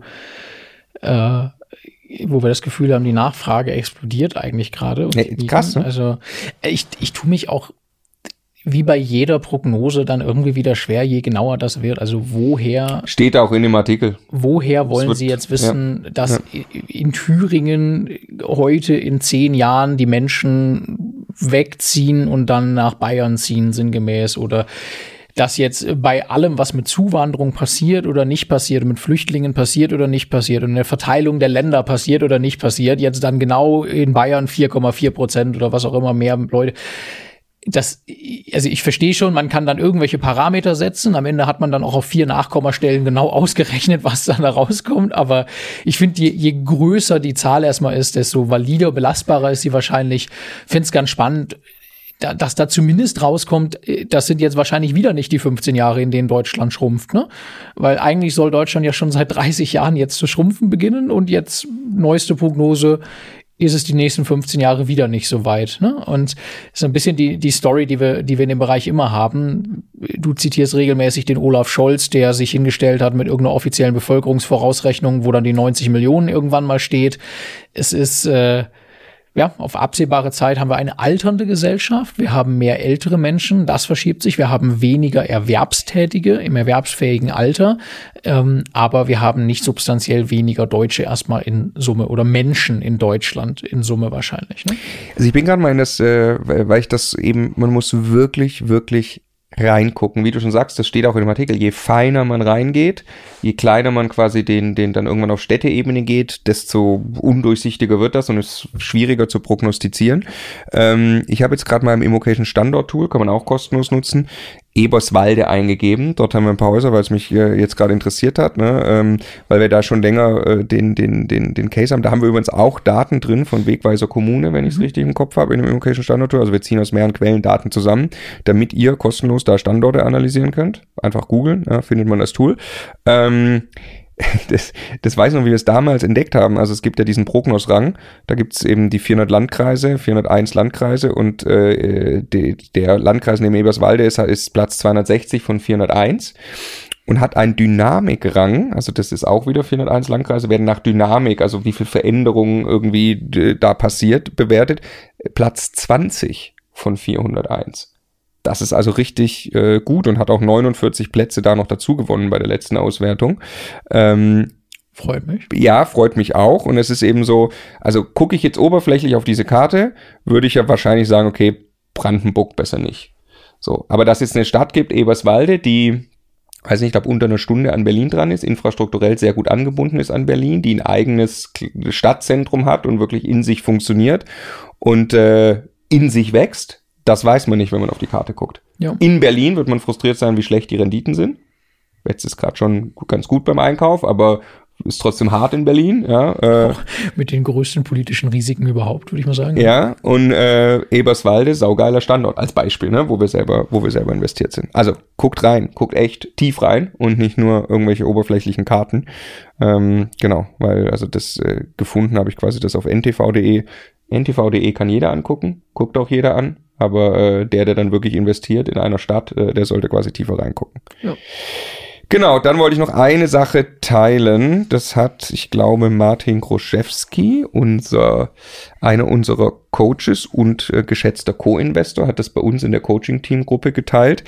wir das Gefühl haben, die Nachfrage explodiert eigentlich gerade. Krass, ne? Also ich tue mich auch wie bei jeder Prognose dann irgendwie wieder schwer, je genauer das wird. Also woher... Steht auch in dem Artikel. Woher wollen Sie jetzt wissen, dass in Thüringen heute in 10 Jahren die Menschen wegziehen und dann nach Bayern ziehen, sinngemäß, oder dass jetzt bei allem, was mit Zuwanderung passiert oder nicht passiert, mit Flüchtlingen passiert oder nicht passiert und in der Verteilung der Länder passiert oder nicht passiert, jetzt dann genau in Bayern 4,4% oder was auch immer mehr Leute. Also ich verstehe schon, man kann dann irgendwelche Parameter setzen. Am Ende hat man dann auch auf 4 Nachkommastellen genau ausgerechnet, was dann da rauskommt. Aber ich finde, je größer die Zahl erstmal ist, desto valider, belastbarer ist sie wahrscheinlich. Finde es ganz spannend, dass da zumindest rauskommt, das sind jetzt wahrscheinlich wieder nicht die 15 Jahre, in denen Deutschland schrumpft, ne? Weil eigentlich soll Deutschland ja schon seit 30 Jahren jetzt zu schrumpfen beginnen, und jetzt neueste Prognose ist es die nächsten 15 Jahre wieder nicht so weit, ne? Und das ist ein bisschen die Story, die wir in dem Bereich immer haben. Du zitierst regelmäßig den Olaf Scholz, der sich hingestellt hat mit irgendeiner offiziellen Bevölkerungsvorausrechnung, wo dann die 90 Millionen irgendwann mal steht. Es ist auf absehbare Zeit haben wir eine alternde Gesellschaft. Wir haben mehr ältere Menschen, das verschiebt sich. Wir haben weniger Erwerbstätige im erwerbsfähigen Alter, aber wir haben nicht substanziell weniger Deutsche erstmal in Summe oder Menschen in Deutschland in Summe wahrscheinlich. Ne? Also ich bin gerade mal in das, weil ich das eben, man muss wirklich, wirklich reingucken. Wie du schon sagst, das steht auch in dem Artikel, je feiner man reingeht, je kleiner man quasi den dann irgendwann auf Städteebene geht, desto undurchsichtiger wird das und ist schwieriger zu prognostizieren. Ich habe jetzt gerade mal im Immocation Standort Tool, kann man auch kostenlos nutzen, Eberswalde eingegeben. Dort haben wir ein paar Häuser, weil es mich jetzt gerade interessiert hat, ne? Weil wir da schon länger den Case haben. Da haben wir übrigens auch Daten drin von Wegweiser Kommune, wenn ich es richtig im Kopf habe, in dem Immocation Standort. Also wir ziehen aus mehreren Quellen Daten zusammen, damit ihr kostenlos da Standorte analysieren könnt. Einfach googeln, ja, findet man das Tool. Das weiß ich noch, wie wir es damals entdeckt haben. Also es gibt ja diesen Prognos-Rang. Da gibt es eben die 400 Landkreise, 401 Landkreise und der Landkreis neben Eberswalde ist Platz 260 von 401 und hat einen Dynamikrang. Also das ist auch wieder 401 Landkreise, werden nach Dynamik, also wie viel Veränderungen irgendwie da passiert, bewertet. Platz 20 von 401. Das ist also richtig gut und hat auch 49 Plätze da noch dazu gewonnen bei der letzten Auswertung. Freut mich. Ja, freut mich auch. Und es ist eben so, also gucke ich jetzt oberflächlich auf diese Karte, würde ich ja wahrscheinlich sagen, okay, Brandenburg besser nicht. So, aber dass es eine Stadt gibt, Eberswalde, die, weiß nicht, ich glaube unter einer Stunde an Berlin dran ist, infrastrukturell sehr gut angebunden ist an Berlin, die ein eigenes Stadtzentrum hat und wirklich in sich funktioniert und in sich wächst. Das weiß man nicht, wenn man auf die Karte guckt. Ja. In Berlin wird man frustriert sein, wie schlecht die Renditen sind. Jetzt ist gerade schon ganz gut beim Einkauf, aber ist trotzdem hart in Berlin. Ja, auch mit den größten politischen Risiken überhaupt, würde ich mal sagen. Ja, und Eberswalde, saugeiler Standort als Beispiel, ne, wo wir selber investiert sind. Also guckt rein, guckt echt tief rein und nicht nur irgendwelche oberflächlichen Karten. Genau, weil also das gefunden habe ich quasi das auf ntv.de. ntv.de kann jeder angucken, guckt auch jeder an. Aber der dann wirklich investiert in einer Stadt, der sollte quasi tiefer reingucken. Ja. Genau, dann wollte ich noch eine Sache teilen. Das hat, ich glaube, Martin Groszewski, einer unserer Coaches und geschätzter Co-Investor, hat das bei uns in der Coaching-Team-Gruppe geteilt.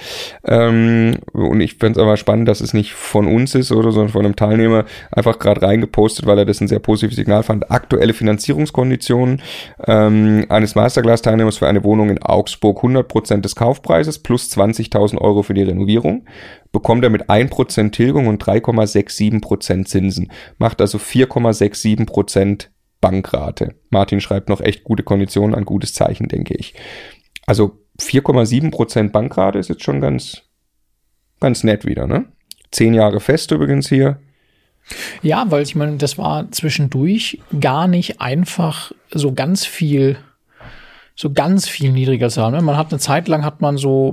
Und ich fände es aber spannend, dass es nicht von uns ist oder sondern von einem Teilnehmer einfach gerade reingepostet, weil er das ein sehr positives Signal fand. Aktuelle Finanzierungskonditionen eines Masterclass-Teilnehmers für eine Wohnung in Augsburg, 100% des Kaufpreises plus 20.000 Euro für die Renovierung. Bekommt er mit 1% Tilgung und 3,67% Zinsen. Macht also 4,67% Bankrate. Martin schreibt noch echt gute Konditionen, ein gutes Zeichen, denke ich. Also 4,7% Bankrate ist jetzt schon ganz nett wieder, ne? 10 Jahre fest übrigens hier. Ja, weil ich meine, das war zwischendurch gar nicht einfach so ganz viel niedriger zu haben. Man hat eine Zeit lang so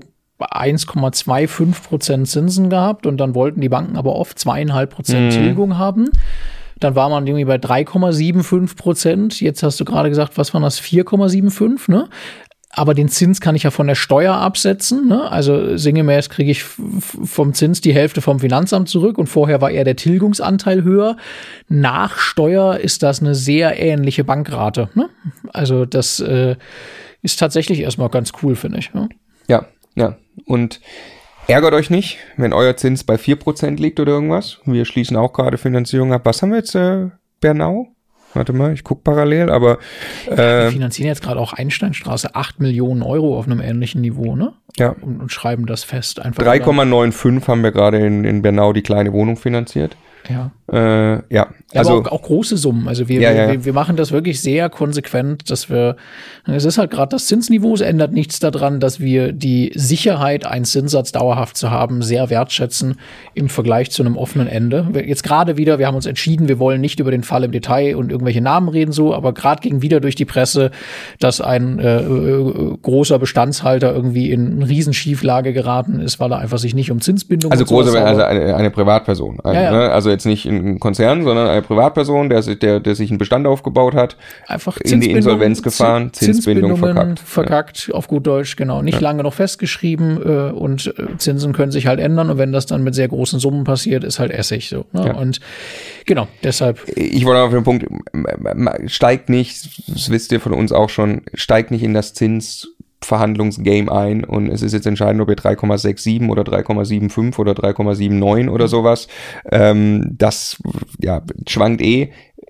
1,25% Zinsen gehabt und dann wollten die Banken aber oft 2,5% Tilgung haben. Dann war man irgendwie bei 3,75%. Jetzt hast du gerade gesagt, was waren das? 4,75, ne? Aber den Zins kann ich ja von der Steuer absetzen, ne? Also sinngemäß kriege ich vom Zins die Hälfte vom Finanzamt zurück und vorher war eher der Tilgungsanteil höher. Nach Steuer ist das eine sehr ähnliche Bankrate, ne? Also das ist tatsächlich erstmal ganz cool, finde ich. Ne? Ja. Und ärgert euch nicht, wenn euer Zins bei 4% liegt oder irgendwas. Wir schließen auch gerade Finanzierung ab. Was haben wir jetzt, Bernau? Warte mal, ich gucke parallel, aber wir finanzieren jetzt gerade auch Einsteinstraße 8 Millionen Euro auf einem ähnlichen Niveau, ne? Ja. Und schreiben das fest. 3,95 haben wir gerade in Bernau die kleine Wohnung finanziert. Ja. Ja, also aber auch große Summen. Also wir machen das wirklich sehr konsequent, dass es ist halt gerade das Zinsniveau, es ändert nichts daran, dass wir die Sicherheit, einen Zinssatz dauerhaft zu haben, sehr wertschätzen im Vergleich zu einem offenen Ende. Jetzt gerade wieder, wir haben uns entschieden, wir wollen nicht über den Fall im Detail und irgendwelche Namen reden so, aber gerade ging wieder durch die Presse, dass ein großer Bestandshalter irgendwie in eine Riesenschieflage geraten ist, weil er einfach sich nicht um Zinsbindung eine Privatperson. Ne? Also jetzt nicht ein Konzern, sondern eine Privatperson, der sich einen Bestand aufgebaut hat, einfach in die Insolvenz gefahren, Zinsbindung verkackt, auf gut Deutsch, genau. Nicht lange noch festgeschrieben und Zinsen können sich halt ändern und wenn das dann mit sehr großen Summen passiert, ist halt Essig so. Ne? Ja. Und genau, deshalb. Ich wollte auf den Punkt, steigt nicht, das wisst ihr von uns auch schon, steigt nicht in das Zinsverhandlungsgame ein und es ist jetzt entscheidend, ob ihr 3,67 oder 3,75 oder 3,79 oder sowas. Das schwankt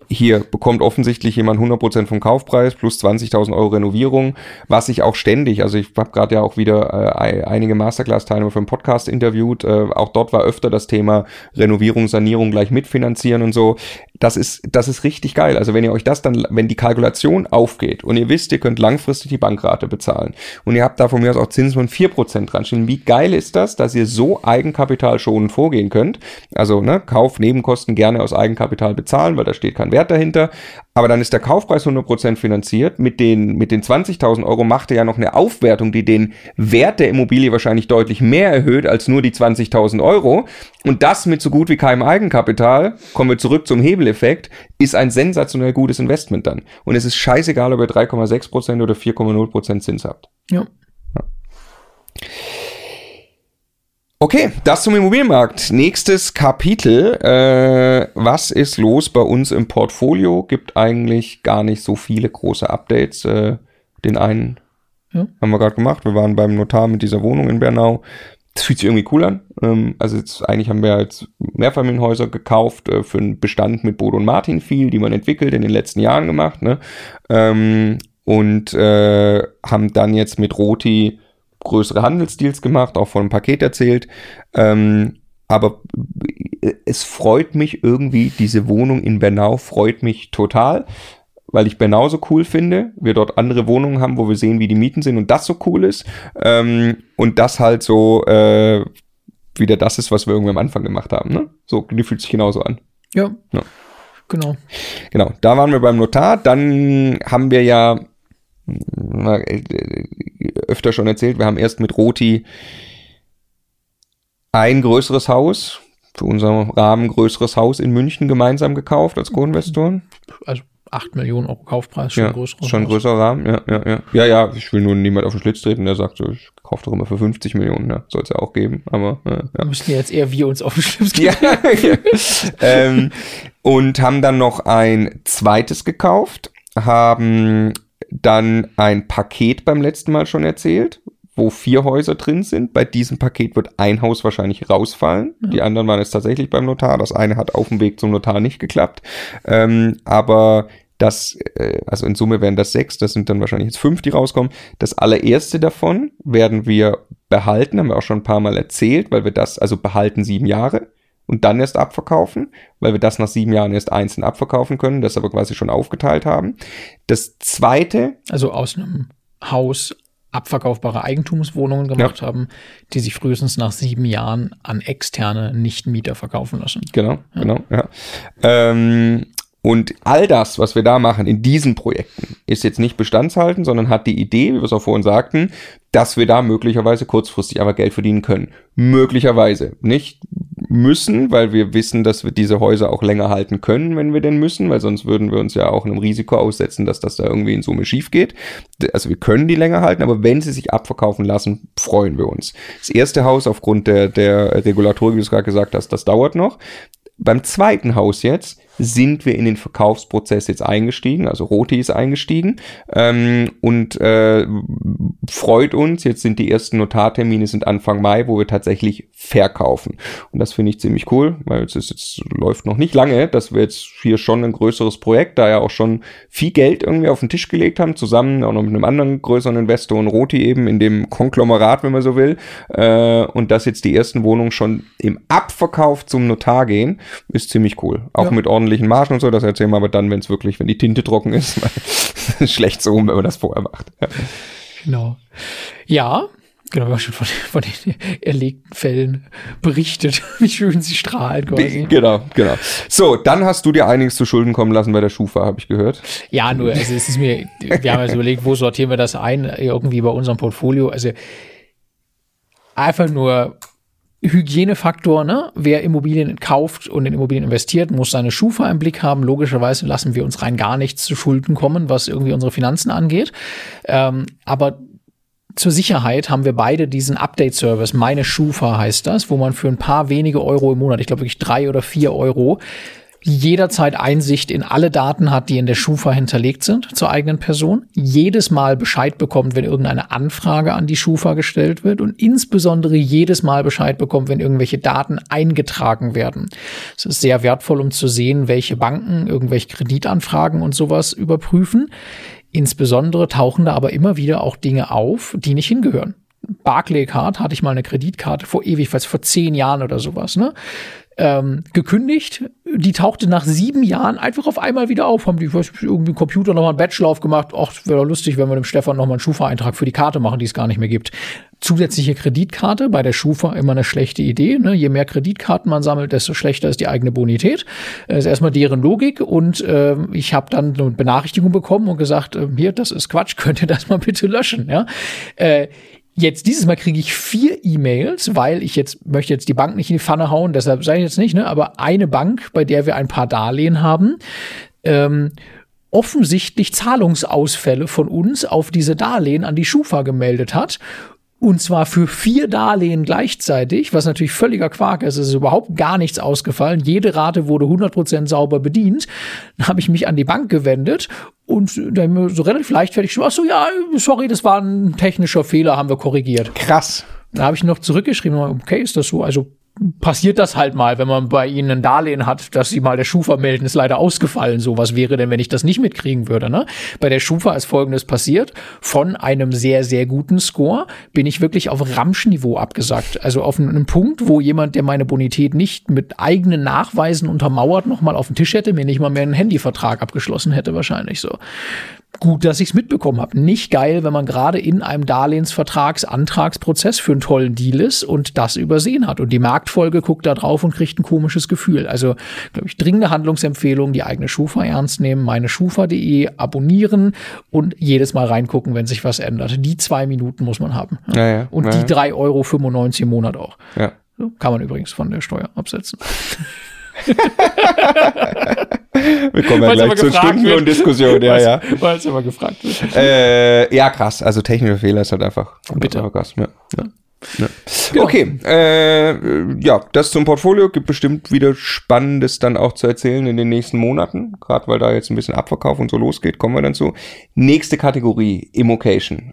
hier bekommt offensichtlich jemand 100% vom Kaufpreis plus 20.000 Euro Renovierung, was ich auch ständig, also ich habe gerade ja auch wieder einige Masterclass-Teilnehmer für einen Podcast interviewt, auch dort war öfter das Thema Renovierung, Sanierung gleich mitfinanzieren und so. Das ist richtig geil. Also wenn ihr euch das dann, wenn die Kalkulation aufgeht und ihr wisst, ihr könnt langfristig die Bankrate bezahlen und ihr habt da von mir aus auch Zinsen von 4% dran stehen, wie geil ist das, dass ihr so eigenkapitalschonend vorgehen könnt? Also Kauf, Nebenkosten gerne aus Eigenkapital bezahlen, weil da steht kein Wert dahinter. Aber dann ist der Kaufpreis 100% finanziert. Mit den 20.000 Euro macht ihr ja noch eine Aufwertung, die den Wert der Immobilie wahrscheinlich deutlich mehr erhöht als nur die 20.000 Euro. Und das mit so gut wie keinem Eigenkapital, kommen wir zurück zum Hebeleffekt, ist ein sensationell gutes Investment dann. Und es ist scheißegal, ob ihr 3,6% oder 4,0% Zins habt. Ja. Okay, das zum Immobilienmarkt. Nächstes Kapitel. Was ist los bei uns im Portfolio? Gibt eigentlich gar nicht so viele große Updates. Den einen haben wir gerade gemacht. Wir waren beim Notar mit dieser Wohnung in Bernau. Das fühlt sich irgendwie cool an. Also eigentlich haben wir jetzt Mehrfamilienhäuser gekauft für einen Bestand mit Bodo und Martin viel, die man entwickelt, in den letzten Jahren gemacht. Und haben dann jetzt mit Roti größere Handelsdeals gemacht, auch von einem Paket erzählt. Aber es freut mich irgendwie, diese Wohnung in Bernau freut mich total, weil ich Bernau so cool finde. Wir dort andere Wohnungen haben, wo wir sehen, wie die Mieten sind und das so cool ist. Und das halt so wieder das ist, was wir irgendwie am Anfang gemacht haben. Ne? So, die fühlt sich genauso an. Ja. Genau, da waren wir beim Notar. Dann haben wir ja öfter schon erzählt, wir haben erst mit Roti ein größeres Haus, für unseren Rahmen größeres Haus in München gemeinsam gekauft als Co-Investoren. Also 8 Millionen Euro Kaufpreis, schon größeres schon größerer Rahmen, ja, ich will nur niemand auf den Schlitz treten, der sagt so, ich kaufe doch immer für 50 Millionen, ja, soll es ja auch geben, aber müssen ja jetzt eher wir uns auf den Schlips geben. Und haben dann noch ein zweites gekauft, haben dann ein Paket beim letzten Mal schon erzählt, wo 4 Häuser drin sind. Bei diesem Paket wird ein Haus wahrscheinlich rausfallen. Ja. Die anderen waren jetzt tatsächlich beim Notar. Das eine hat auf dem Weg zum Notar nicht geklappt. Aber das, also in Summe wären das 6. Das sind dann wahrscheinlich jetzt 5, die rauskommen. Das allererste davon werden wir behalten. Haben wir auch schon ein paar Mal erzählt, weil wir das, also behalten 7 Jahre. Und dann erst abverkaufen, weil wir das nach 7 Jahren erst einzeln abverkaufen können, das aber quasi schon aufgeteilt haben. Das zweite... Also aus einem Haus abverkaufbare Eigentumswohnungen gemacht haben, die sich frühestens nach 7 Jahren an externe Nichtmieter verkaufen lassen. Genau. Und all das, was wir da machen in diesen Projekten, ist jetzt nicht bestandshalten, sondern hat die Idee, wie wir es auch vorhin sagten, dass wir da möglicherweise kurzfristig aber Geld verdienen können. Möglicherweise. Nicht müssen, weil wir wissen, dass wir diese Häuser auch länger halten können, wenn wir denn müssen, weil sonst würden wir uns ja auch einem Risiko aussetzen, dass das da irgendwie in Summe schief geht. Also wir können die länger halten, aber wenn sie sich abverkaufen lassen, freuen wir uns. Das erste Haus aufgrund der Regulatorik, wie du es gerade gesagt hast, das dauert noch. Beim zweiten Haus jetzt sind wir in den Verkaufsprozess jetzt eingestiegen, also Roti ist eingestiegen und freut uns. Jetzt sind die ersten Notartermine sind Anfang Mai, wo wir tatsächlich verkaufen. Und das finde ich ziemlich cool, weil jetzt läuft noch nicht lange, dass wir jetzt hier schon ein größeres Projekt, da ja auch schon viel Geld irgendwie auf den Tisch gelegt haben, zusammen auch noch mit einem anderen größeren Investor und Roti eben in dem Konglomerat, wenn man so will. Und dass jetzt die ersten Wohnungen schon im Abverkauf zum Notar gehen, ist ziemlich cool. Auch mit ordentlichen Margen und so, das erzählen wir aber dann, wenn die Tinte trocken ist. Es ist schlecht so, wenn man das vorher macht. Genau. Ja, genau, wir haben schon von den erlegten Fällen berichtet, wie schön sie strahlen quasi. Genau. So, dann hast du dir einiges zu Schulden kommen lassen bei der Schufa, habe ich gehört. Ja, nur, also es ist wir haben jetzt überlegt, wo sortieren wir das ein, irgendwie bei unserem Portfolio. Also einfach nur Hygienefaktor, ne? Wer Immobilien kauft und in Immobilien investiert, muss seine Schufa im Blick haben. Logischerweise lassen wir uns rein gar nichts zu Schulden kommen, was irgendwie unsere Finanzen angeht. Aber zur Sicherheit haben wir beide diesen Update-Service, meine Schufa heißt das, wo man für ein paar wenige Euro im Monat, ich glaube wirklich 3 oder 4 Euro, jederzeit Einsicht in alle Daten hat, die in der Schufa hinterlegt sind zur eigenen Person, jedes Mal Bescheid bekommt, wenn irgendeine Anfrage an die Schufa gestellt wird und insbesondere jedes Mal Bescheid bekommt, wenn irgendwelche Daten eingetragen werden. Es ist sehr wertvoll, um zu sehen, welche Banken irgendwelche Kreditanfragen und sowas überprüfen. Insbesondere tauchen da aber immer wieder auch Dinge auf, die nicht hingehören. Barclaycard hatte ich mal eine Kreditkarte vor 10 Jahren oder sowas, ne? Gekündigt, die tauchte nach 7 Jahren einfach auf einmal wieder auf, haben die irgendwie im Computer nochmal einen Batch aufgemacht, ach, wäre doch lustig, wenn wir dem Stefan nochmal einen Schufa-Eintrag für die Karte machen, die es gar nicht mehr gibt. Zusätzliche Kreditkarte, bei der Schufa immer eine schlechte Idee, ne? Je mehr Kreditkarten man sammelt, desto schlechter ist die eigene Bonität. Das ist erstmal deren Logik und ich habe dann eine Benachrichtigung bekommen und gesagt, hier, das ist Quatsch, könnt ihr das mal bitte löschen, ja? Jetzt, dieses Mal kriege ich 4 E-Mails, weil ich möchte jetzt die Bank nicht in die Pfanne hauen, deshalb sage ich jetzt nicht, ne, aber eine Bank, bei der wir ein paar Darlehen haben, offensichtlich Zahlungsausfälle von uns auf diese Darlehen an die Schufa gemeldet hat. Und zwar für 4 Darlehen gleichzeitig, was natürlich völliger Quark ist. Es ist überhaupt gar nichts ausgefallen. Jede Rate wurde 100% sauber bedient. Dann habe ich mich an die Bank gewendet und dann so relativ leichtfertig, ach so, ja, sorry, das war ein technischer Fehler, haben wir korrigiert. Krass. Da habe ich noch zurückgeschrieben, okay, ist das so? Also passiert das halt mal, wenn man bei Ihnen ein Darlehen hat, dass Sie mal der Schufa melden, ist leider ausgefallen. So, was wäre denn, wenn ich das nicht mitkriegen würde, ne? Bei der Schufa ist Folgendes passiert. Von einem sehr, sehr guten Score bin ich wirklich auf Ramschniveau abgesackt. Also auf einem Punkt, wo jemand, der meine Bonität nicht mit eigenen Nachweisen untermauert, nochmal auf den Tisch hätte, mir nicht mal mehr einen Handyvertrag abgeschlossen hätte wahrscheinlich so. Gut, dass ich es mitbekommen habe. Nicht geil, wenn man gerade in einem Darlehensvertragsantragsprozess für einen tollen Deal ist und das übersehen hat. Und die Marktfolge guckt da drauf und kriegt ein komisches Gefühl. Also, glaube ich, dringende Handlungsempfehlung, die eigene Schufa ernst nehmen, meineschufa.de abonnieren und jedes Mal reingucken, wenn sich was ändert. Die 2 Minuten muss man haben. Ja. Und die 3,95 € im Monat auch. Ja. So, kann man übrigens von der Steuer absetzen. Wir kommen ja gleich zur Stundenlohndiskussion. Ja. Weil es immer gefragt wird. Ja, krass. Also technischer Fehler ist halt einfach krass. Ja. Genau. Okay, ja, das zum Portfolio. Gibt bestimmt wieder Spannendes dann auch zu erzählen in den nächsten Monaten. Gerade weil da jetzt ein bisschen Abverkauf und so losgeht, kommen wir dann zu. Nächste Kategorie, Immocation.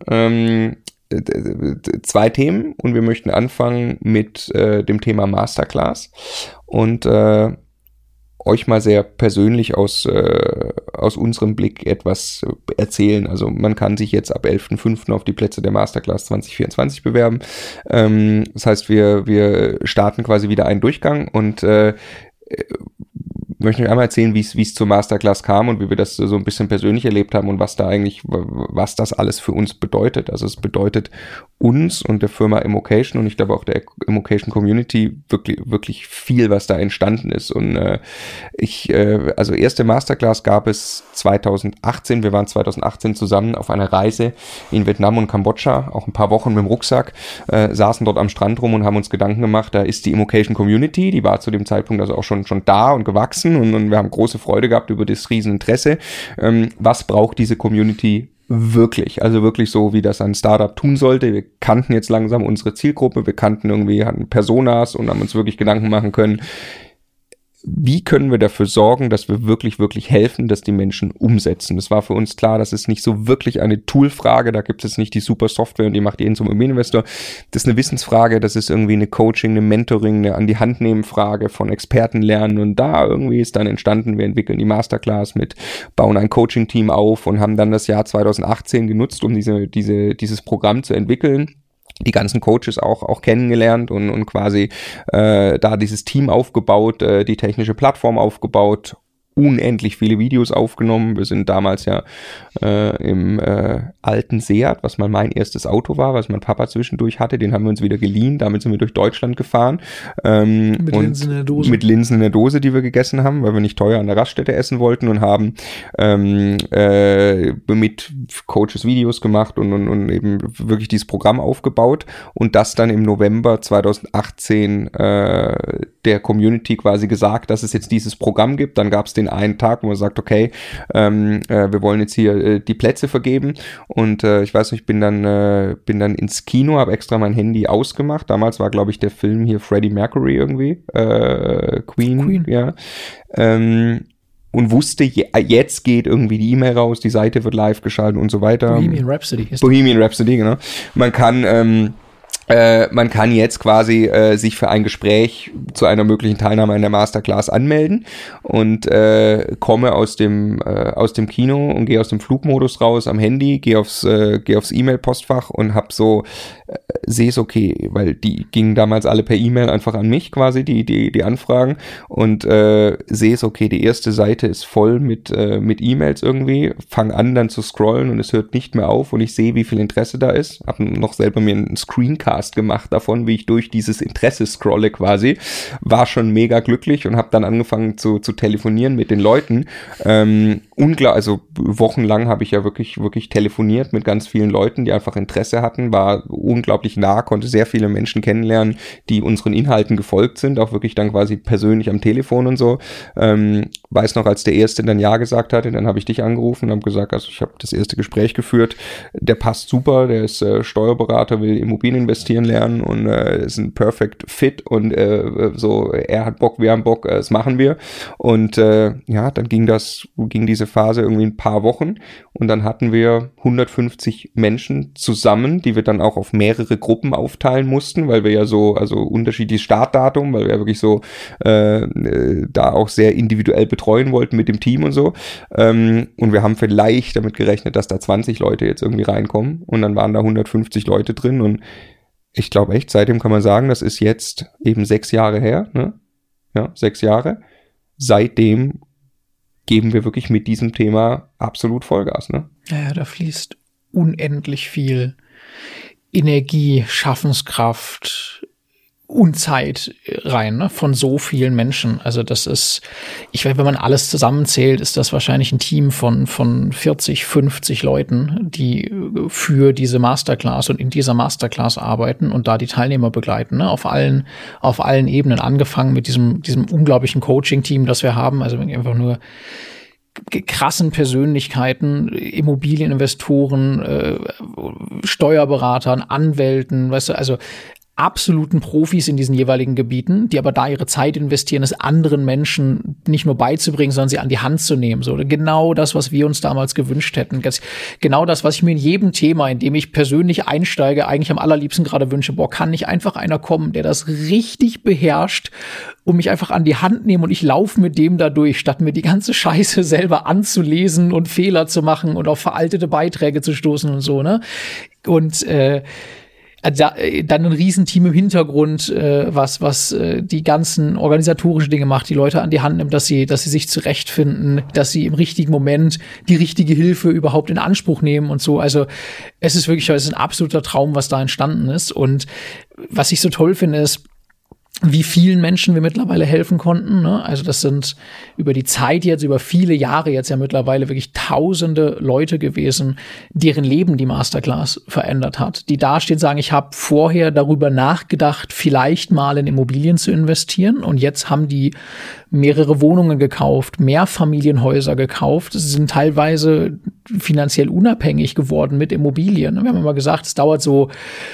2 Themen und wir möchten anfangen mit dem Thema Masterclass und euch mal sehr persönlich aus unserem Blick etwas erzählen. Also man kann sich jetzt ab 11.05. auf die Plätze der Masterclass 2024 bewerben. Das heißt, wir starten quasi wieder einen Durchgang und möchte euch einmal erzählen, wie es zur Masterclass kam und wie wir das so ein bisschen persönlich erlebt haben und was das alles für uns bedeutet. Also es bedeutet uns und der Firma Immocation und ich glaube auch der Immocation Community wirklich viel, was da entstanden ist. Und also erste Masterclass gab es 2018. Wir waren 2018 zusammen auf einer Reise in Vietnam und Kambodscha, auch ein paar Wochen mit dem Rucksack, saßen dort am Strand rum und haben uns Gedanken gemacht, da ist die Immocation Community, die war zu dem Zeitpunkt also auch schon da und gewachsen und wir haben große Freude gehabt über das Rieseninteresse. Was braucht diese Community wirklich? Also wirklich so, wie das ein Startup tun sollte. Wir kannten jetzt langsam unsere Zielgruppe, hatten Personas und haben uns wirklich Gedanken machen können, wie können wir dafür sorgen, dass wir wirklich, wirklich helfen, dass die Menschen umsetzen. Das war für uns klar, das ist nicht so wirklich eine Toolfrage, da gibt es nicht die super Software und die macht jeden zum Immobilieninvestor. Das ist eine Wissensfrage, das ist irgendwie eine Coaching, eine Mentoring, eine An-die-Hand-nehmen-Frage von Experten lernen und da irgendwie ist dann entstanden, wir entwickeln die Masterclass bauen ein Coaching-Team auf und haben dann das Jahr 2018 genutzt, um dieses Programm zu entwickeln. Die ganzen Coaches auch kennengelernt und quasi da dieses Team aufgebaut, die technische Plattform aufgebaut, unendlich viele Videos aufgenommen. Wir sind damals ja im alten Seat, was mal mein erstes Auto war, was mein Papa zwischendurch hatte, den haben wir uns wieder geliehen. Damit sind wir durch Deutschland gefahren. Mit Linsen in der Dose. Mit Linsen in der Dose, die wir gegessen haben, weil wir nicht teuer an der Raststätte essen wollten und haben mit Coaches Videos gemacht und eben wirklich dieses Programm aufgebaut und das dann im November 2018 der Community quasi gesagt, dass es jetzt dieses Programm gibt. Dann gab es den einen Tag, wo man sagt, okay, wir wollen jetzt hier die Plätze vergeben und ich weiß nicht, ich bin dann ins Kino, habe extra mein Handy ausgemacht. Damals war, glaube ich, der Film hier Freddie Mercury irgendwie, Queen. Ja. Und wusste, jetzt geht irgendwie die E-Mail raus, die Seite wird live geschaltet und so weiter. Bohemian Rhapsody, genau. Man kann jetzt quasi sich für ein Gespräch zu einer möglichen Teilnahme an der Masterclass anmelden und komme aus dem Kino und gehe aus dem Flugmodus raus am Handy, gehe aufs E-Mail-Postfach und sehe es okay, weil die gingen damals alle per E-Mail einfach an mich quasi, die Anfragen und sehe es okay, die erste Seite ist voll mit E-Mails irgendwie, fange an dann zu scrollen und es hört nicht mehr auf und ich sehe, wie viel Interesse da ist, habe noch selber mir einen Screencast gemacht davon, wie ich durch dieses Interesse scrolle quasi, war schon mega glücklich und habe dann angefangen zu telefonieren mit den Leuten. Also wochenlang habe ich ja wirklich telefoniert mit ganz vielen Leuten, die einfach Interesse hatten, war unglaublich nah, konnte sehr viele Menschen kennenlernen, die unseren Inhalten gefolgt sind, auch wirklich dann quasi persönlich am Telefon und so. Weiß noch, als der Erste dann Ja gesagt hatte, dann habe ich dich angerufen und habe gesagt, also ich habe das erste Gespräch geführt, der passt super, der ist Steuerberater, will Immobilien investieren lernen und ist ein Perfect Fit und so, er hat Bock, wir haben Bock, das machen wir. Und dann ging diese Phase irgendwie ein paar Wochen und dann hatten wir 150 Menschen zusammen, die wir dann auch auf mehrere Gruppen aufteilen mussten, weil wir ja so, also unterschiedliches Startdatum, weil wir ja wirklich so da auch sehr individuell betreuen wollten mit dem Team und so. Und wir haben vielleicht damit gerechnet, dass da 20 Leute jetzt irgendwie reinkommen und dann waren da 150 Leute drin und ich glaube echt, seitdem kann man sagen, das ist jetzt eben 6 Jahre her, ne? Ja, 6 Jahre. Seitdem geben wir wirklich mit diesem Thema absolut Vollgas, ne? Ja, da fließt unendlich viel Energie, Schaffenskraft und Zeit rein, ne, von so vielen Menschen. Also das ist, wenn man alles zusammenzählt, ist das wahrscheinlich ein Team von 40, 50 Leuten, die für diese Masterclass und in dieser Masterclass arbeiten und da die Teilnehmer begleiten, ne, auf allen Ebenen, angefangen mit diesem unglaublichen Coaching-Team, das wir haben, also einfach nur krassen Persönlichkeiten, Immobilieninvestoren, Steuerberatern, Anwälten, weißt du, also absoluten Profis in diesen jeweiligen Gebieten, die aber da ihre Zeit investieren, es anderen Menschen nicht nur beizubringen, sondern sie an die Hand zu nehmen. So genau das, was wir uns damals gewünscht hätten. Genau das, was ich mir in jedem Thema, in dem ich persönlich einsteige, eigentlich am allerliebsten gerade wünsche. Kann nicht einfach einer kommen, der das richtig beherrscht und mich einfach an die Hand nehmen und ich laufe mit dem da durch, statt mir die ganze Scheiße selber anzulesen und Fehler zu machen und auf veraltete Beiträge zu stoßen und so, ne? Und dann ein Riesenteam im Hintergrund, was die ganzen organisatorischen Dinge macht, die Leute an die Hand nimmt, dass sie sich zurechtfinden, dass sie im richtigen Moment die richtige Hilfe überhaupt in Anspruch nehmen und so. Also es ist ein absoluter Traum, was da entstanden ist. Und was ich so toll finde, ist, wie vielen Menschen wir mittlerweile helfen konnten, ne? Also das sind über die Zeit jetzt, über viele Jahre jetzt ja mittlerweile wirklich tausende Leute gewesen, deren Leben die Masterclass verändert hat, die dastehen und sagen, ich habe vorher darüber nachgedacht, vielleicht mal in Immobilien zu investieren und jetzt haben die mehrere Wohnungen gekauft, Mehrfamilienhäuser gekauft, sie sind teilweise finanziell unabhängig geworden mit Immobilien. Wir haben immer gesagt, es dauert so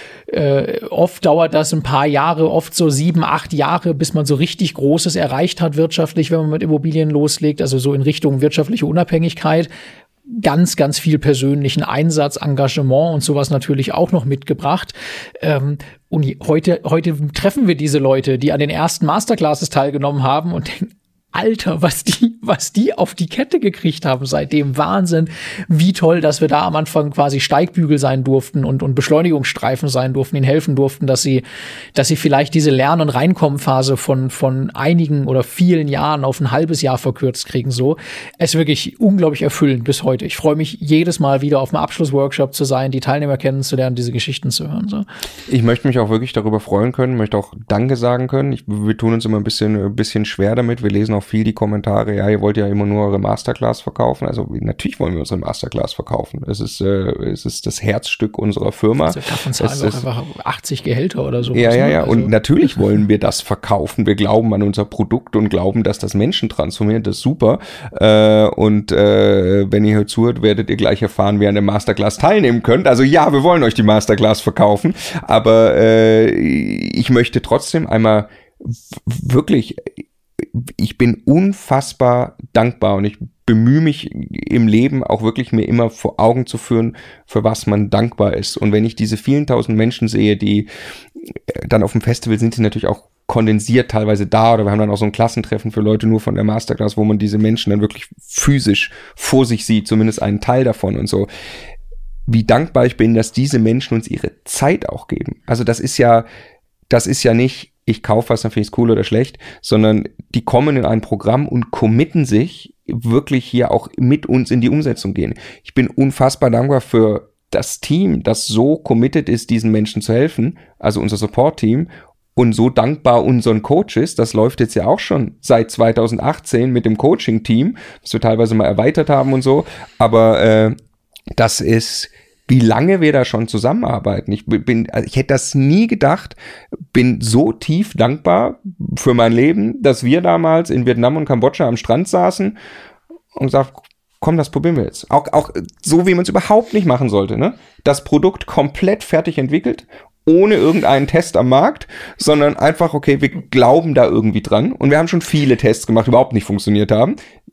oft dauert das ein paar Jahre, oft so 7, 8 Jahre, bis man so richtig Großes erreicht hat wirtschaftlich, wenn man mit Immobilien loslegt, also so in Richtung wirtschaftliche Unabhängigkeit. Ganz, ganz viel persönlichen Einsatz, Engagement und sowas natürlich auch noch mitgebracht. Und heute treffen wir diese Leute, die an den ersten Masterclasses teilgenommen haben und denken, Alter, was die auf die Kette gekriegt haben seitdem. Wahnsinn, wie toll, dass wir da am Anfang quasi Steigbügel sein durften und Beschleunigungsstreifen sein durften, ihnen helfen durften, dass sie vielleicht diese Lern- und Reinkommenphase von einigen oder vielen Jahren auf ein halbes Jahr verkürzt kriegen. So, es ist wirklich unglaublich erfüllend bis heute. Ich freue mich jedes Mal wieder auf einem Abschlussworkshop zu sein, die Teilnehmer kennenzulernen, diese Geschichten zu hören. So. Ich möchte mich auch wirklich darüber freuen können, möchte auch Danke sagen können. Wir tun uns immer ein bisschen schwer damit. Wir lesen auch viel die Kommentare, ja, ihr wollt ja immer nur eure Masterclass verkaufen. Also natürlich wollen wir unsere Masterclass verkaufen. Es ist das Herzstück unserer Firma. Also davon zahlen wir auch einfach 80 Gehälter oder so. Ja. Also Und natürlich wollen wir das verkaufen. Wir glauben an unser Produkt und glauben, dass das Menschen transformiert. Das ist super. Wenn ihr hier zuhört, werdet ihr gleich erfahren, wie ihr an der Masterclass teilnehmen könnt. Also ja, wir wollen euch die Masterclass verkaufen. Aber ich möchte trotzdem einmal wirklich, ich bin unfassbar dankbar und ich bemühe mich im Leben auch wirklich mir immer vor Augen zu führen, für was man dankbar ist. Und wenn ich diese vielen tausend Menschen sehe, die dann auf dem Festival sind, sie natürlich auch kondensiert teilweise da, oder wir haben dann auch so ein Klassentreffen für Leute nur von der Masterclass, wo man diese Menschen dann wirklich physisch vor sich sieht, zumindest einen Teil davon und so. Wie dankbar ich bin, dass diese Menschen uns ihre Zeit auch geben. Also das ist ja nicht, ich kaufe was, dann finde ich es cool oder schlecht, sondern die kommen in ein Programm und committen sich wirklich hier auch mit uns in die Umsetzung gehen. Ich bin unfassbar dankbar für das Team, das so committed ist, diesen Menschen zu helfen, also unser Support-Team, und so dankbar unseren Coaches. Das läuft jetzt ja auch schon seit 2018 mit dem Coaching-Team, das wir teilweise mal erweitert haben und so, aber das ist, wie lange wir da schon zusammenarbeiten. Ich hätte das nie gedacht, bin so tief dankbar für mein Leben, dass wir damals in Vietnam und Kambodscha am Strand saßen und gesagt, komm, das probieren wir jetzt. Auch so, wie man es überhaupt nicht machen sollte, ne? Das Produkt komplett fertig entwickelt, ohne irgendeinen Test am Markt, sondern einfach, okay, wir glauben da irgendwie dran. Und wir haben schon viele Tests gemacht, die überhaupt nicht funktioniert haben.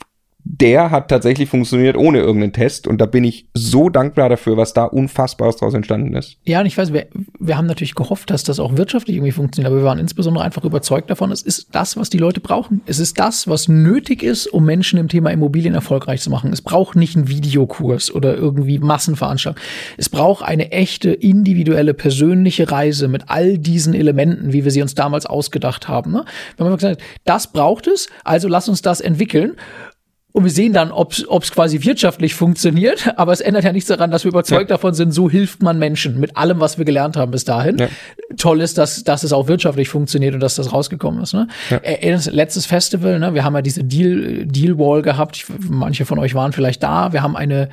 Der hat tatsächlich funktioniert ohne irgendeinen Test, und da bin ich so dankbar dafür, was da Unfassbares draus entstanden ist. Ja, und ich weiß, wir haben natürlich gehofft, dass das auch wirtschaftlich irgendwie funktioniert, aber wir waren insbesondere einfach überzeugt davon, es ist das, was die Leute brauchen. Es ist das, was nötig ist, um Menschen im Thema Immobilien erfolgreich zu machen. Es braucht nicht einen Videokurs oder irgendwie Massenveranstaltungen. Es braucht eine echte, individuelle, persönliche Reise mit all diesen Elementen, wie wir sie uns damals ausgedacht haben. Ne? Wir haben gesagt, das braucht es, also lass uns das entwickeln. Und wir sehen dann, ob es quasi wirtschaftlich funktioniert, aber es ändert ja nichts daran, dass wir überzeugt davon sind, so hilft man Menschen mit allem, was wir gelernt haben bis dahin. Ja. Toll ist, dass es auch wirtschaftlich funktioniert und dass das rausgekommen ist. Ne? Ja. Letztes Festival, ne, wir haben ja diese Deal-Wall gehabt. Manche von euch waren vielleicht da. Wir haben eine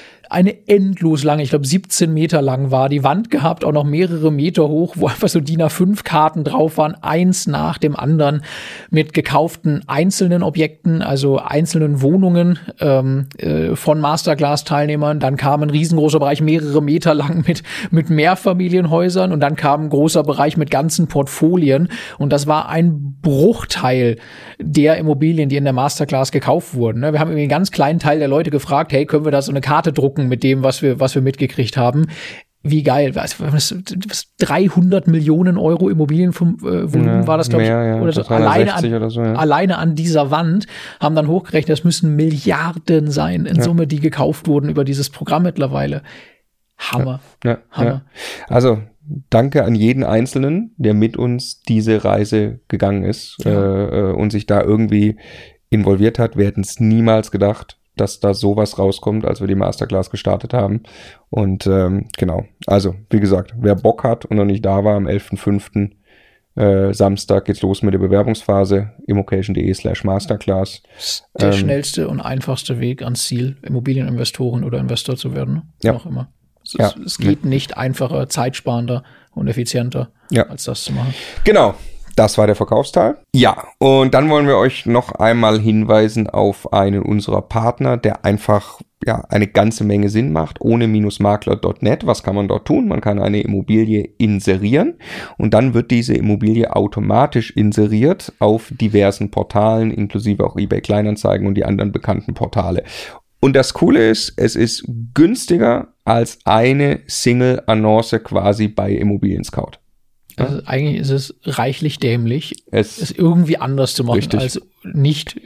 endlos lange, ich glaube 17 Meter lang war die Wand gehabt, auch noch mehrere Meter hoch, wo einfach so DIN A5-Karten drauf waren, eins nach dem anderen mit gekauften einzelnen Objekten, also einzelnen Wohnungen von Masterclass-Teilnehmern. Dann kam ein riesengroßer Bereich, mehrere Meter lang mit Mehrfamilienhäusern, und dann kam ein großer Bereich mit ganzen Portfolien, und das war ein Bruchteil der Immobilien, die in der Masterclass gekauft wurden. Wir haben irgendwie einen ganz kleinen Teil der Leute gefragt, hey, können wir da so eine Karte drucken mit dem, was wir mitgekriegt haben. Wie geil. 300 Millionen Euro Immobilienvolumen war das, glaube ich. Ja, oder so. Alleine an dieser Wand haben dann hochgerechnet, das müssen Milliarden sein in Summe, die gekauft wurden über dieses Programm mittlerweile. Hammer. Hammer. Ja. Also, danke an jeden Einzelnen, der mit uns diese Reise gegangen ist und sich da irgendwie involviert hat. Wir hätten es niemals gedacht, dass da sowas rauskommt, als wir die Masterclass gestartet haben. Und genau, also wie gesagt, wer Bock hat und noch nicht da war, am 11.05. Samstag geht's los mit der Bewerbungsphase, immocation.de/Masterclass. Der schnellste und einfachste Weg ans Ziel, Immobilieninvestoren oder Investor zu werden. Ja. Auch immer. Es geht nicht einfacher, zeitsparender und effizienter, als das zu machen. Genau. Das war der Verkaufsteil. Ja, und dann wollen wir euch noch einmal hinweisen auf einen unserer Partner, der einfach eine ganze Menge Sinn macht. Ohne-makler.net. Was kann man dort tun? Man kann eine Immobilie inserieren, und dann wird diese Immobilie automatisch inseriert auf diversen Portalen, inklusive auch eBay Kleinanzeigen und die anderen bekannten Portale. Und das Coole ist, es ist günstiger als eine Single-Annonce quasi bei Immobilien Scout. Also eigentlich ist es reichlich dämlich, es irgendwie anders zu machen, als nicht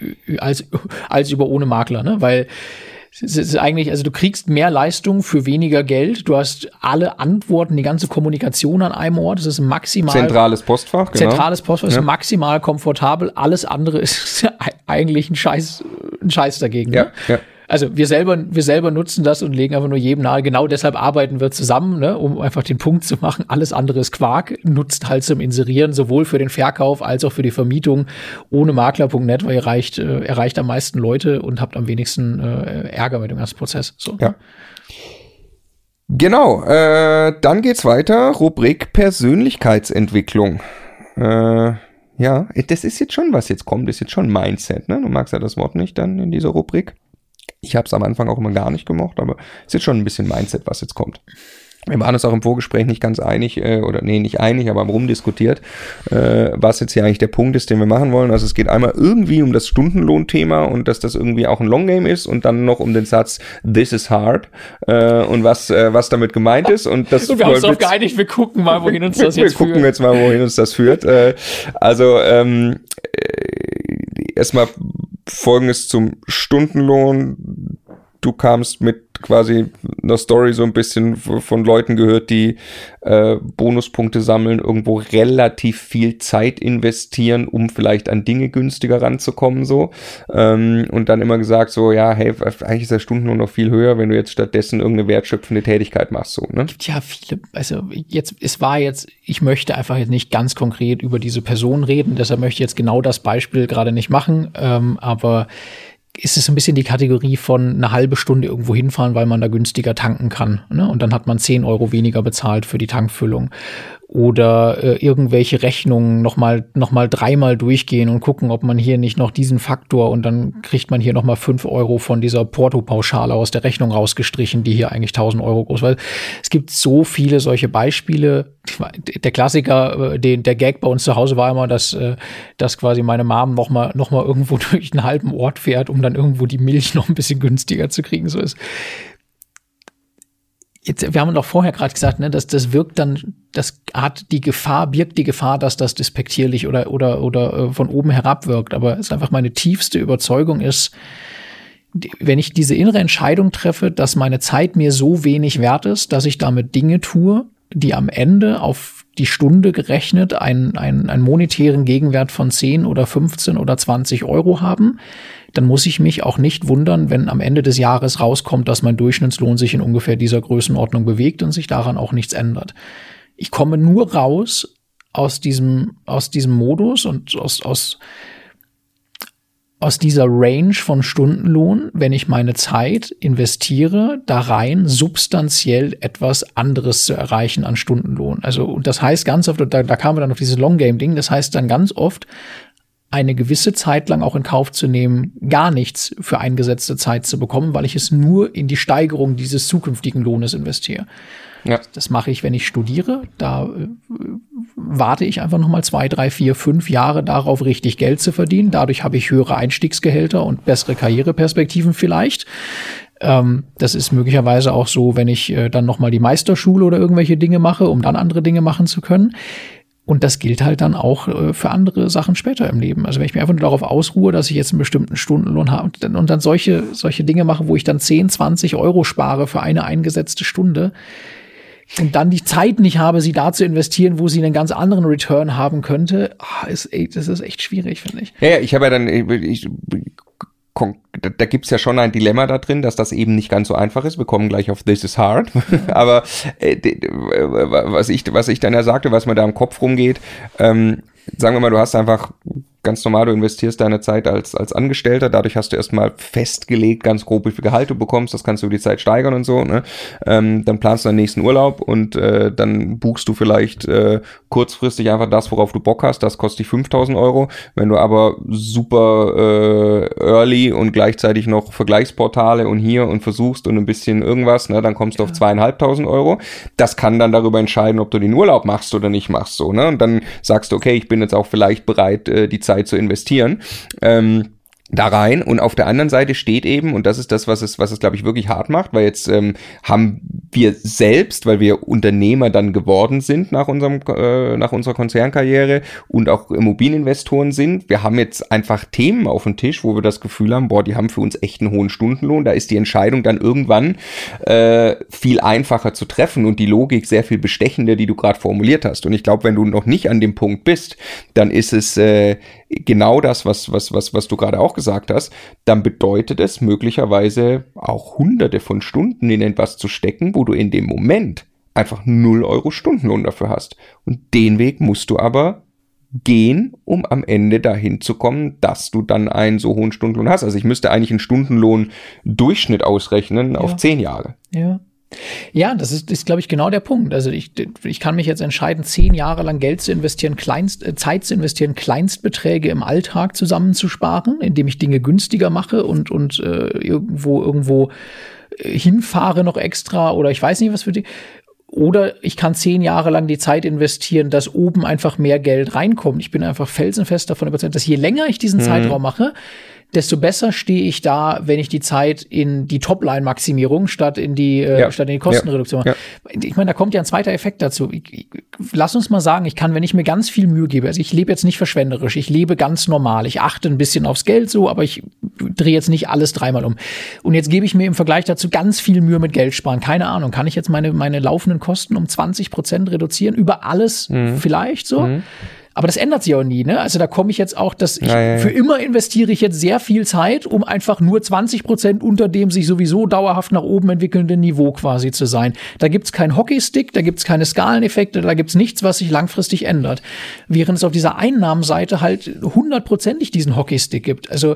als über ohne Makler, ne? Weil es ist eigentlich, also du kriegst mehr Leistung für weniger Geld, du hast alle Antworten, die ganze Kommunikation an einem Ort, es ist maximal zentrales Postfach, ist maximal komfortabel, alles andere ist eigentlich ein Scheiß dagegen. Ja. Also wir selber nutzen das und legen einfach nur jedem nahe. Genau deshalb arbeiten wir zusammen, ne, um einfach den Punkt zu machen. Alles andere ist Quark, nutzt halt zum Inserieren, sowohl für den Verkauf als auch für die Vermietung. Ohne Makler.net, weil ihr erreicht am meisten Leute und habt am wenigsten Ärger mit dem ganzen Prozess. So. Ja. Genau, dann geht's weiter. Rubrik Persönlichkeitsentwicklung. Ja, das ist jetzt schon, was jetzt kommt, ist jetzt schon Mindset, ne? Du magst ja das Wort nicht dann in dieser Rubrik. Ich habe es am Anfang auch immer gar nicht gemocht, aber es ist jetzt schon ein bisschen Mindset, was jetzt kommt. Wir waren uns auch im Vorgespräch nicht ganz einig, nicht einig, aber haben rumdiskutiert, was jetzt hier eigentlich der Punkt ist, den wir machen wollen. Also es geht einmal irgendwie um das Stundenlohnthema und dass das irgendwie auch ein Long Game ist und dann noch um den Satz This is hard und was damit gemeint ist. Und wir haben uns darauf geeinigt, wir gucken mal, wohin uns das jetzt führt. Wir gucken jetzt mal, wohin uns das führt. Erstmal Folgendes zum Stundenlohn. Du kamst mit quasi einer Story so ein bisschen von Leuten gehört, die Bonuspunkte sammeln, irgendwo relativ viel Zeit investieren, um vielleicht an Dinge günstiger ranzukommen, so. Und dann immer gesagt so, ja, hey, eigentlich ist der Stundenlohn noch viel höher, wenn du jetzt stattdessen irgendeine wertschöpfende Tätigkeit machst, so, ne? Es gibt ja viele, also ich möchte einfach jetzt nicht ganz konkret über diese Person reden, deshalb möchte ich jetzt genau das Beispiel gerade nicht machen, aber ist es ein bisschen die Kategorie von eine halbe Stunde irgendwo hinfahren, weil man da günstiger tanken kann, ne? Und dann hat man 10 Euro weniger bezahlt für die Tankfüllung. Oder irgendwelche Rechnungen noch mal dreimal durchgehen und gucken, ob man hier nicht noch diesen Faktor und dann kriegt man hier noch mal 5 Euro von dieser Porto-Pauschale aus der Rechnung rausgestrichen, die hier eigentlich 1.000 Euro groß war. Es gibt so viele solche Beispiele. Der Klassiker, der Gag bei uns zu Hause war immer, dass quasi meine Mom noch mal irgendwo durch einen halben Ort fährt, um dann irgendwo die Milch noch ein bisschen günstiger zu kriegen. So ist. Jetzt, wir haben doch vorher gerade gesagt, ne, dass das wirkt dann, birgt die Gefahr, dass das despektierlich oder von oben herab wirkt. Aber es ist einfach meine tiefste Überzeugung ist, wenn ich diese innere Entscheidung treffe, dass meine Zeit mir so wenig wert ist, dass ich damit Dinge tue, die am Ende auf die Stunde gerechnet einen monetären Gegenwert von 10 oder 15 oder 20 Euro haben, dann muss ich mich auch nicht wundern, wenn am Ende des Jahres rauskommt, dass mein Durchschnittslohn sich in ungefähr dieser Größenordnung bewegt und sich daran auch nichts ändert. Ich komme nur raus aus diesem Modus und aus dieser Range von Stundenlohn, wenn ich meine Zeit investiere, da rein substanziell etwas anderes zu erreichen an Stundenlohn. Also, und das heißt ganz oft, da kamen wir dann auf dieses Long-Game-Ding, das heißt dann ganz oft, eine gewisse Zeit lang auch in Kauf zu nehmen, gar nichts für eingesetzte Zeit zu bekommen, weil ich es nur in die Steigerung dieses zukünftigen Lohnes investiere. Ja. Das mache ich, wenn ich studiere. Da warte ich einfach noch mal 2, 3, 4, 5 Jahre darauf, richtig Geld zu verdienen. Dadurch habe ich höhere Einstiegsgehälter und bessere Karriereperspektiven vielleicht. Das ist möglicherweise auch so, wenn ich dann noch mal die Meisterschule oder irgendwelche Dinge mache, um dann andere Dinge machen zu können. Und das gilt halt dann auch für andere Sachen später im Leben. Also wenn ich mir einfach nur darauf ausruhe, dass ich jetzt einen bestimmten Stundenlohn habe und dann solche Dinge mache, wo ich dann 10, 20 Euro spare für eine eingesetzte Stunde und dann die Zeit nicht habe, sie da zu investieren, wo sie einen ganz anderen Return haben könnte, das ist echt schwierig, finde ich. Ja, ich habe ja dann... Da gibt's ja schon ein Dilemma da drin, dass das eben nicht ganz so einfach ist. Wir kommen gleich auf This is hard. Aber was ich dann ja sagte, was mir da im Kopf rumgeht, sagen wir mal, du hast einfach ganz normal, du investierst deine Zeit als Angestellter, dadurch hast du erstmal festgelegt, ganz grob, wie viel Gehalt du bekommst, das kannst du die Zeit steigern und so, ne? Dann planst du deinen nächsten Urlaub und dann buchst du vielleicht kurzfristig einfach das, worauf du Bock hast, das kostet dich 5.000 Euro. Wenn du aber super early und gleichzeitig noch Vergleichsportale und hier und versuchst und ein bisschen irgendwas, ne, dann kommst du auf 2.500 Euro. Das kann dann darüber entscheiden, ob du den Urlaub machst oder nicht machst, so, ne? Und dann sagst du, okay, ich bin jetzt auch vielleicht bereit, die Zeit zu investieren, da rein. Und auf der anderen Seite steht eben, und das ist das, was es glaube ich, wirklich hart macht, weil jetzt haben wir selbst, weil wir Unternehmer dann geworden sind nach unserer Konzernkarriere und auch Immobilieninvestoren sind, wir haben jetzt einfach Themen auf dem Tisch, wo wir das Gefühl haben, die haben für uns echt einen hohen Stundenlohn, da ist die Entscheidung dann irgendwann viel einfacher zu treffen und die Logik sehr viel bestechender, die du gerade formuliert hast. Und ich glaube, wenn du noch nicht an dem Punkt bist, dann ist es genau das, was du gerade auch gesagt hast, dann bedeutet es möglicherweise auch Hunderte von Stunden in etwas zu stecken, wo du in dem Moment einfach 0 Euro Stundenlohn dafür hast. Und den Weg musst du aber gehen, um am Ende dahin zu kommen, dass du dann einen so hohen Stundenlohn hast. Also ich müsste eigentlich einen Stundenlohn-Durchschnitt ausrechnen auf 10 Jahre. Ja, das ist glaube ich, genau der Punkt. Also ich kann mich jetzt entscheiden, 10 Jahre lang Geld zu investieren, Zeit zu investieren, Kleinstbeträge im Alltag zusammenzusparen, indem ich Dinge günstiger mache und irgendwo hinfahre noch extra oder ich weiß nicht, was für die. Oder ich kann 10 Jahre lang die Zeit investieren, dass oben einfach mehr Geld reinkommt. Ich bin einfach felsenfest davon überzeugt, dass je länger ich diesen Zeitraum mache, desto besser stehe ich da, wenn ich die Zeit in die Topline-Maximierung statt in die Kostenreduktion. Ja. Ich meine, da kommt ja ein zweiter Effekt dazu. Lass uns mal sagen, ich kann, wenn ich mir ganz viel Mühe gebe, also ich lebe jetzt nicht verschwenderisch, ich lebe ganz normal, ich achte ein bisschen aufs Geld so, aber ich drehe jetzt nicht alles 3-mal um. Und jetzt gebe ich mir im Vergleich dazu ganz viel Mühe mit Geld sparen. Keine Ahnung, kann ich jetzt meine laufenden Kosten um 20% reduzieren? Über alles vielleicht so? Aber das ändert sich auch nie, ne? Also da komme ich jetzt auch, für immer investiere ich jetzt sehr viel Zeit, um einfach nur 20% unter dem sich sowieso dauerhaft nach oben entwickelnden Niveau quasi zu sein. Da gibt's keinen Hockeystick, da gibt's keine Skaleneffekte, da gibt's nichts, was sich langfristig ändert. Während es auf dieser Einnahmenseite halt 100%ig diesen Hockeystick gibt. Also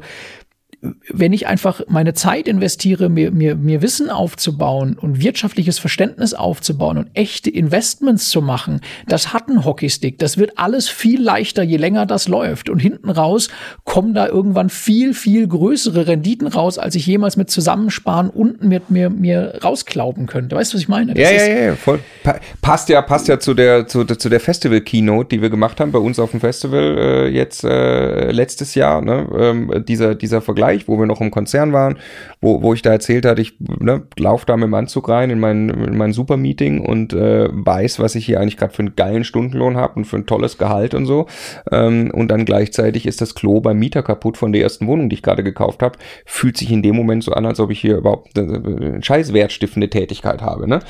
wenn ich einfach meine Zeit investiere, mir Wissen aufzubauen und wirtschaftliches Verständnis aufzubauen und echte Investments zu machen, das hat einen Hockeystick. Das wird alles viel leichter, je länger das läuft. Und hinten raus kommen da irgendwann viel, viel größere Renditen raus, als ich jemals mit Zusammensparen unten mir rausklauben könnte. Weißt du, was ich meine? Ja, voll. Passt ja zu der Festival-Keynote, die wir gemacht haben bei uns auf dem Festival letztes Jahr. Ne? Dieser Vergleich, wo wir noch im Konzern waren, wo ich da erzählt hatte, ich laufe da mit dem Anzug rein in mein Super-Meeting und weiß, was ich hier eigentlich gerade für einen geilen Stundenlohn habe und für ein tolles Gehalt und so. Und dann gleichzeitig ist das Klo beim Mieter kaputt von der ersten Wohnung, die ich gerade gekauft habe. Fühlt sich in dem Moment so an, als ob ich hier überhaupt eine scheiß wertstiftende Tätigkeit habe. Ne?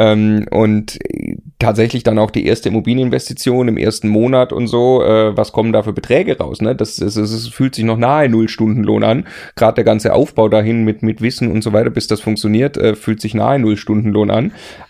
Und tatsächlich dann auch die erste Immobilieninvestition im ersten Monat und so, was kommen da für Beträge raus? Ne? Das fühlt sich noch nahe 0 Stundenlohn an. Gerade der ganze Aufbau dahin mit Wissen und so weiter, bis das funktioniert, fühlt sich nahe 0 Stundenlohn an.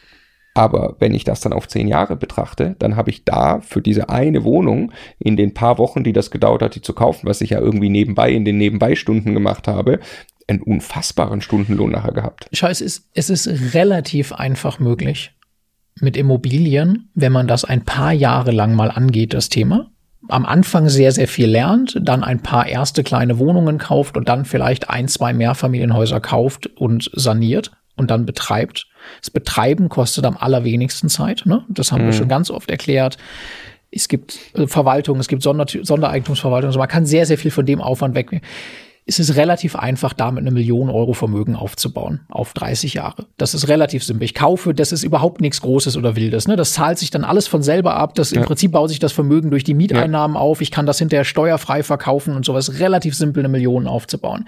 Aber wenn ich das dann auf 10 Jahre betrachte, dann habe ich da für diese eine Wohnung in den paar Wochen, die das gedauert hat, die zu kaufen, was ich ja irgendwie nebenbei in den Nebenbeistunden gemacht habe, einen unfassbaren Stundenlohn nachher gehabt. Schau, es ist relativ einfach möglich mit Immobilien, wenn man das ein paar Jahre lang mal angeht, das Thema. Am Anfang sehr, sehr viel lernt, dann ein paar erste kleine Wohnungen kauft und dann vielleicht 1-2 Mehrfamilienhäuser kauft und saniert und dann betreibt. Das Betreiben kostet am allerwenigsten Zeit, ne? Das haben wir schon ganz oft erklärt. Es gibt Verwaltung, es gibt Sondereigentumsverwaltung, also man kann sehr, sehr viel von dem Aufwand wegnehmen. Es ist relativ einfach, damit 1 Million Euro Vermögen aufzubauen auf 30 Jahre. Das ist relativ simpel. Ich kaufe, das ist überhaupt nichts Großes oder Wildes. Ne? Das zahlt sich dann alles von selber ab. Im Prinzip baut sich das Vermögen durch die Mieteinnahmen auf. Ich kann das hinterher steuerfrei verkaufen und sowas. Relativ simpel, 1 Million aufzubauen.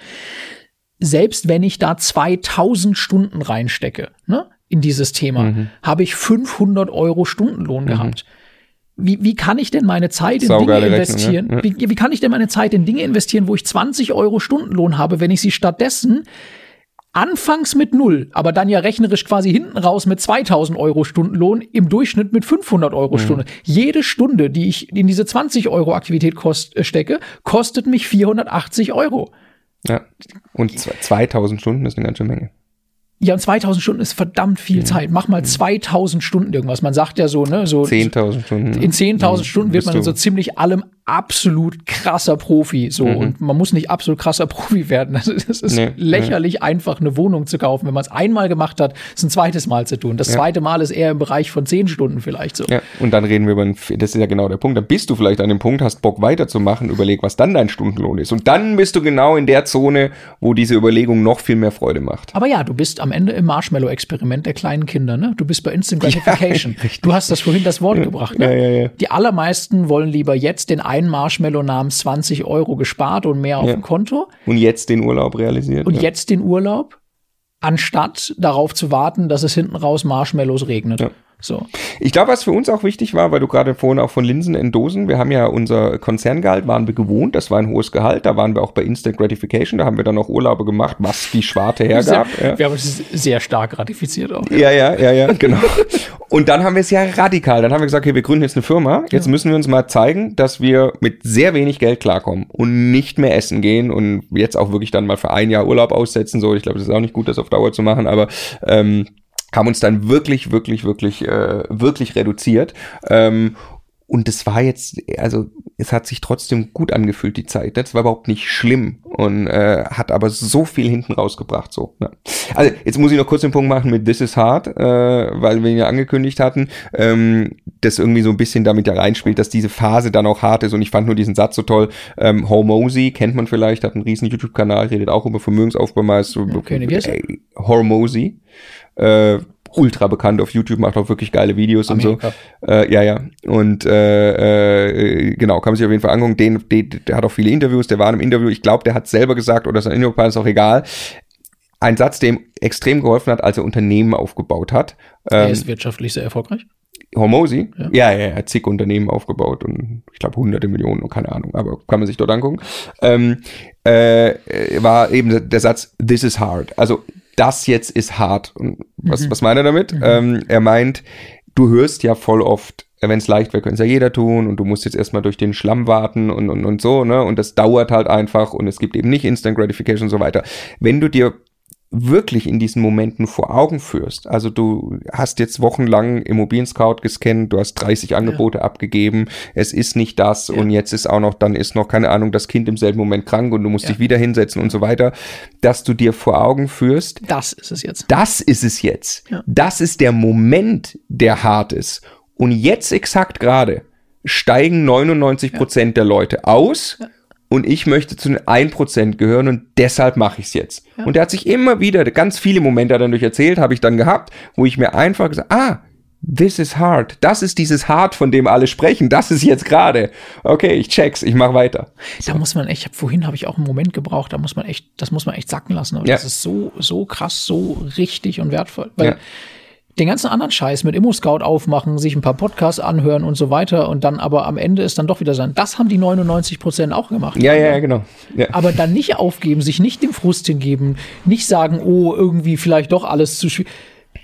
Selbst wenn ich da 2000 Stunden reinstecke, ne, in dieses Thema, habe ich 500 Euro Stundenlohn gehabt. Wie kann ich denn meine Zeit in Dinge investieren? Rechnung, ja. Wie kann ich denn meine Zeit in Dinge investieren, wo ich 20 Euro Stundenlohn habe, wenn ich sie stattdessen anfangs mit 0, aber dann ja rechnerisch quasi hinten raus mit 2000 Euro Stundenlohn, im Durchschnitt mit 500 Euro Stunde. Jede Stunde, die ich in diese 20 Euro Aktivität stecke, kostet mich 480 Euro. Ja, und 2000 Stunden ist eine ganze Menge. Ja, und 2000 Stunden ist verdammt viel Zeit. Mach mal 2000 Stunden irgendwas. Man sagt ja so, ne, so 10.000 Stunden. In 10.000 Stunden wird man in so ziemlich allem absolut krasser Profi. So, und man muss nicht absolut krasser Profi werden. Das ist lächerlich einfach, eine Wohnung zu kaufen. Wenn man es einmal gemacht hat, ist ein zweites Mal zu tun. Das zweite Mal ist eher im Bereich von 10 Stunden vielleicht so. Ja, und dann reden wir über, das ist ja genau der Punkt. Da bist du vielleicht an dem Punkt, hast Bock weiterzumachen, überleg, was dann dein Stundenlohn ist. Und dann bist du genau in der Zone, wo diese Überlegung noch viel mehr Freude macht. Aber ja, du bist am Ende im Marshmallow-Experiment der kleinen Kinder, ne? Du bist bei Instant Gratification. Ja, du hast das vorhin das Wort gebracht, ne? Ja. Die allermeisten wollen lieber jetzt den einen Marshmallow namens 20 Euro gespart und mehr auf dem Konto. Und jetzt den Urlaub realisiert. Und jetzt den Urlaub, anstatt darauf zu warten, dass es hinten raus Marshmallows regnet. Ja. So. Ich glaube, was für uns auch wichtig war, weil du gerade vorhin auch von Linsen in Dosen, wir haben ja unser Konzerngehalt, waren wir gewohnt, das war ein hohes Gehalt, da waren wir auch bei Instant Gratification, da haben wir dann auch Urlaube gemacht, was die Schwarte hergab. Wir haben uns sehr stark ratifiziert auch. Ja, genau. Und dann haben wir es ja radikal, dann haben wir gesagt, okay, wir gründen jetzt eine Firma, jetzt müssen wir uns mal zeigen, dass wir mit sehr wenig Geld klarkommen und nicht mehr essen gehen und jetzt auch wirklich dann mal für ein Jahr Urlaub aussetzen, so, ich glaube, das ist auch nicht gut, das auf Dauer zu machen, aber haben uns dann wirklich reduziert. Und es war jetzt, also es hat sich trotzdem gut angefühlt, die Zeit. Das war überhaupt nicht schlimm und hat aber so viel hinten rausgebracht. So. Ne? Also jetzt muss ich noch kurz den Punkt machen mit This is Hard, weil wir ihn ja angekündigt hatten, das irgendwie so ein bisschen damit ja reinspielt, dass diese Phase dann auch hart ist. Und ich fand nur diesen Satz so toll. Hormozy, kennt man vielleicht, hat einen riesen YouTube-Kanal, redet auch über Vermögensaufbau. Okay, Hormozy. Ultra bekannt auf YouTube, macht auch wirklich geile Videos Amerika. Und so. Ja. Und genau, kann man sich auf jeden Fall angucken. Der hat auch viele Interviews, der war in einem Interview, ich glaube, der hat selber gesagt, oder sein Interviewpartner, ist auch egal. Ein Satz, der ihm extrem geholfen hat, als er Unternehmen aufgebaut hat. Er ist wirtschaftlich sehr erfolgreich. Hormozy? Ja, er hat zig Unternehmen aufgebaut und ich glaube hunderte Millionen und keine Ahnung, aber kann man sich dort angucken. War eben der Satz, this is hard. Also das jetzt ist hart. Und was meint er damit? Er meint, du hörst ja voll oft, wenn es leicht wäre, könnte es ja jeder tun und du musst jetzt erstmal durch den Schlamm warten und so, ne? Und das dauert halt einfach und es gibt eben nicht Instant Gratification und so weiter. Wenn du dir wirklich in diesen Momenten vor Augen führst, also du hast jetzt wochenlang Immobilien-Scout gescannt, du hast 30 Angebote abgegeben, es ist nicht das und jetzt ist auch noch, dann ist noch, keine Ahnung, das Kind im selben Moment krank und du musst dich wieder hinsetzen und so weiter, dass du dir vor Augen führst, das ist es jetzt. Das ist es jetzt. Ja. Das ist der Moment, der hart ist. Und jetzt exakt gerade steigen 99% der Leute aus. Ja. Und ich möchte zu den 1% gehören und deshalb mache ich es jetzt. Ja. Und er hat sich immer wieder, ganz viele Momente hat er dadurch erzählt, habe ich dann gehabt, wo ich mir einfach gesagt, this is hard. Das ist dieses hard, von dem alle sprechen. Das ist jetzt gerade. Okay, ich check's, ich mache weiter. Da muss man echt, vorhin habe ich auch einen Moment gebraucht, das muss man echt sacken lassen. Aber das ist so krass, so richtig und wertvoll. Weil den ganzen anderen Scheiß mit ImmoScout aufmachen, sich ein paar Podcasts anhören und so weiter und dann aber am Ende ist dann doch wieder sein. Das haben die 99% auch gemacht. Ja, genau. Ja. Aber dann nicht aufgeben, sich nicht dem Frust hingeben, nicht sagen, irgendwie vielleicht doch alles zu schwierig.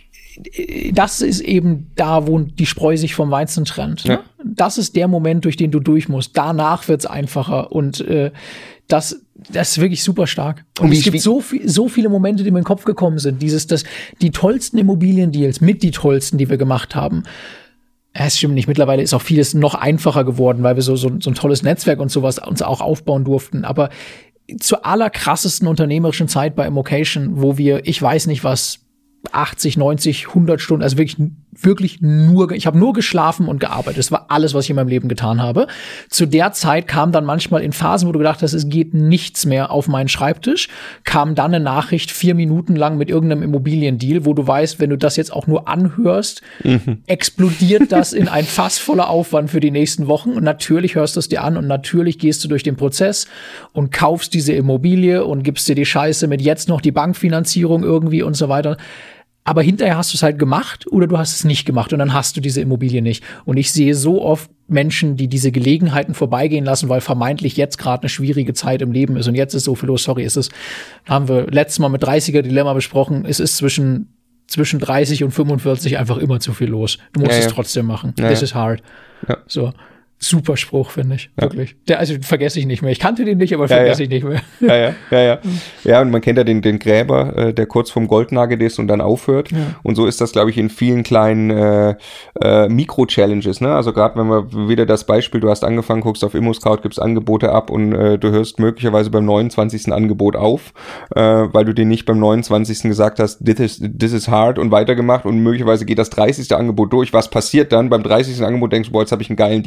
Das ist eben da, wo die Spreu sich vom Weizen trennt. Ne? Das ist der Moment, durch den du durch musst. Danach wird's einfacher und das ist wirklich super stark. Und es gibt so viele Momente, die mir in den Kopf gekommen sind. Die tollsten Immobiliendeals, mit die tollsten, die wir gemacht haben. Es stimmt nicht. Mittlerweile ist auch vieles noch einfacher geworden, weil wir so ein tolles Netzwerk und sowas uns auch aufbauen durften. Aber zur allerkrassesten unternehmerischen Zeit bei Immocation, wo wir, ich weiß nicht was, 80, 90, 100 Stunden, also wirklich nur, ich habe nur geschlafen und gearbeitet. Das war alles, was ich in meinem Leben getan habe. Zu der Zeit kam dann manchmal in Phasen, wo du gedacht hast, es geht nichts mehr auf meinen Schreibtisch, kam dann eine Nachricht 4 Minuten lang mit irgendeinem Immobiliendeal, wo du weißt, wenn du das jetzt auch nur anhörst, explodiert das in ein Fass voller Aufwand für die nächsten Wochen. Und natürlich hörst du es dir an und natürlich gehst du durch den Prozess und kaufst diese Immobilie und gibst dir die Scheiße mit jetzt noch die Bankfinanzierung irgendwie und so weiter. Aber hinterher hast du es halt gemacht oder du hast es nicht gemacht und dann hast du diese Immobilie nicht. Und ich sehe so oft Menschen, die diese Gelegenheiten vorbeigehen lassen, weil vermeintlich jetzt gerade eine schwierige Zeit im Leben ist und jetzt ist so viel los. Sorry, haben wir letztes Mal mit 30er-Dilemma besprochen, es ist zwischen 30 und 45 einfach immer zu viel los. Du musst es trotzdem machen. This is hard. Ja. So. Super Spruch, finde ich, wirklich. Also vergesse ich nicht mehr. Ich kannte den nicht, aber vergesse ich nicht mehr. Ja, und man kennt ja den Gräber, der kurz vorm Goldnugget ist und dann aufhört. Ja. Und so ist das, glaube ich, in vielen kleinen Mikro-Challenges. Ne? Also gerade wenn wir wieder das Beispiel, du hast angefangen, guckst auf ImmoScout, gibst Angebote ab und du hörst möglicherweise beim 29. Angebot auf, weil du dir nicht beim 29. gesagt hast, this is hard und weitergemacht und möglicherweise geht das 30. Angebot durch. Was passiert dann? Beim 30. Angebot denkst du, boah, jetzt habe ich einen geilen Deal, freust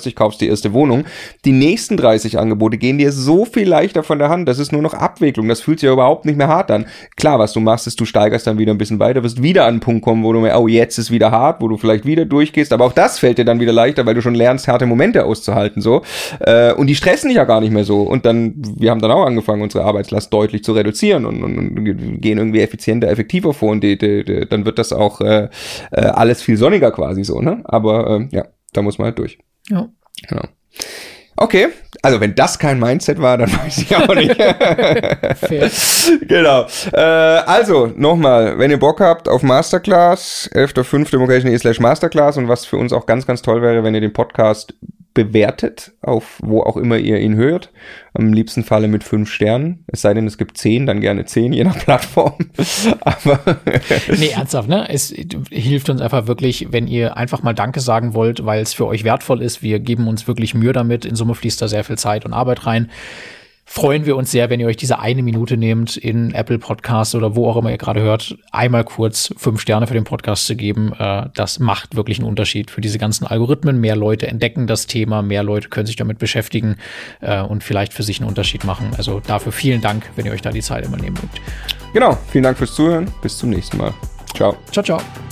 dich, kaufst die erste Wohnung. Die nächsten 30 Angebote gehen dir so viel leichter von der Hand, das ist nur noch Abwicklung, das fühlt sich ja überhaupt nicht mehr hart an. Klar, was du machst, ist, du steigerst dann wieder ein bisschen weiter, wirst wieder an einen Punkt kommen, wo du mir, oh, jetzt ist wieder hart, wo du vielleicht wieder durchgehst, aber auch das fällt dir dann wieder leichter, weil du schon lernst, harte Momente auszuhalten, so. Und die stressen dich ja gar nicht mehr so. Und dann, wir haben dann auch angefangen, unsere Arbeitslast deutlich zu reduzieren und gehen irgendwie effizienter, effektiver vor und dann wird das auch alles viel sonniger quasi so, ne? Aber ja, da muss man halt durch. Ja. Genau. Okay, also wenn das kein Mindset war, dann weiß ich auch nicht. Fair. Genau. Also, nochmal, wenn ihr Bock habt auf Masterclass, 11.05.democation.de/Masterclass und was für uns auch ganz, ganz toll wäre, wenn ihr den Podcast bewertet, auf wo auch immer ihr ihn hört. Am liebsten Falle mit 5 Sternen. Es sei denn, es gibt 10, dann gerne 10, je nach Plattform. Aber nee, ernsthaft, ne? Es hilft uns einfach wirklich, wenn ihr einfach mal Danke sagen wollt, weil es für euch wertvoll ist. Wir geben uns wirklich Mühe damit. In Summe fließt da sehr viel Zeit und Arbeit rein. Freuen wir uns sehr, wenn ihr euch diese 1 Minute nehmt, in Apple Podcasts oder wo auch immer ihr gerade hört, einmal kurz 5 Sterne für den Podcast zu geben. Das macht wirklich einen Unterschied für diese ganzen Algorithmen. Mehr Leute entdecken das Thema, mehr Leute können sich damit beschäftigen und vielleicht für sich einen Unterschied machen. Also dafür vielen Dank, wenn ihr euch da die Zeit immer nehmen mögt. genau, vielen Dank fürs Zuhören. Bis zum nächsten Mal. Ciao. Ciao, ciao.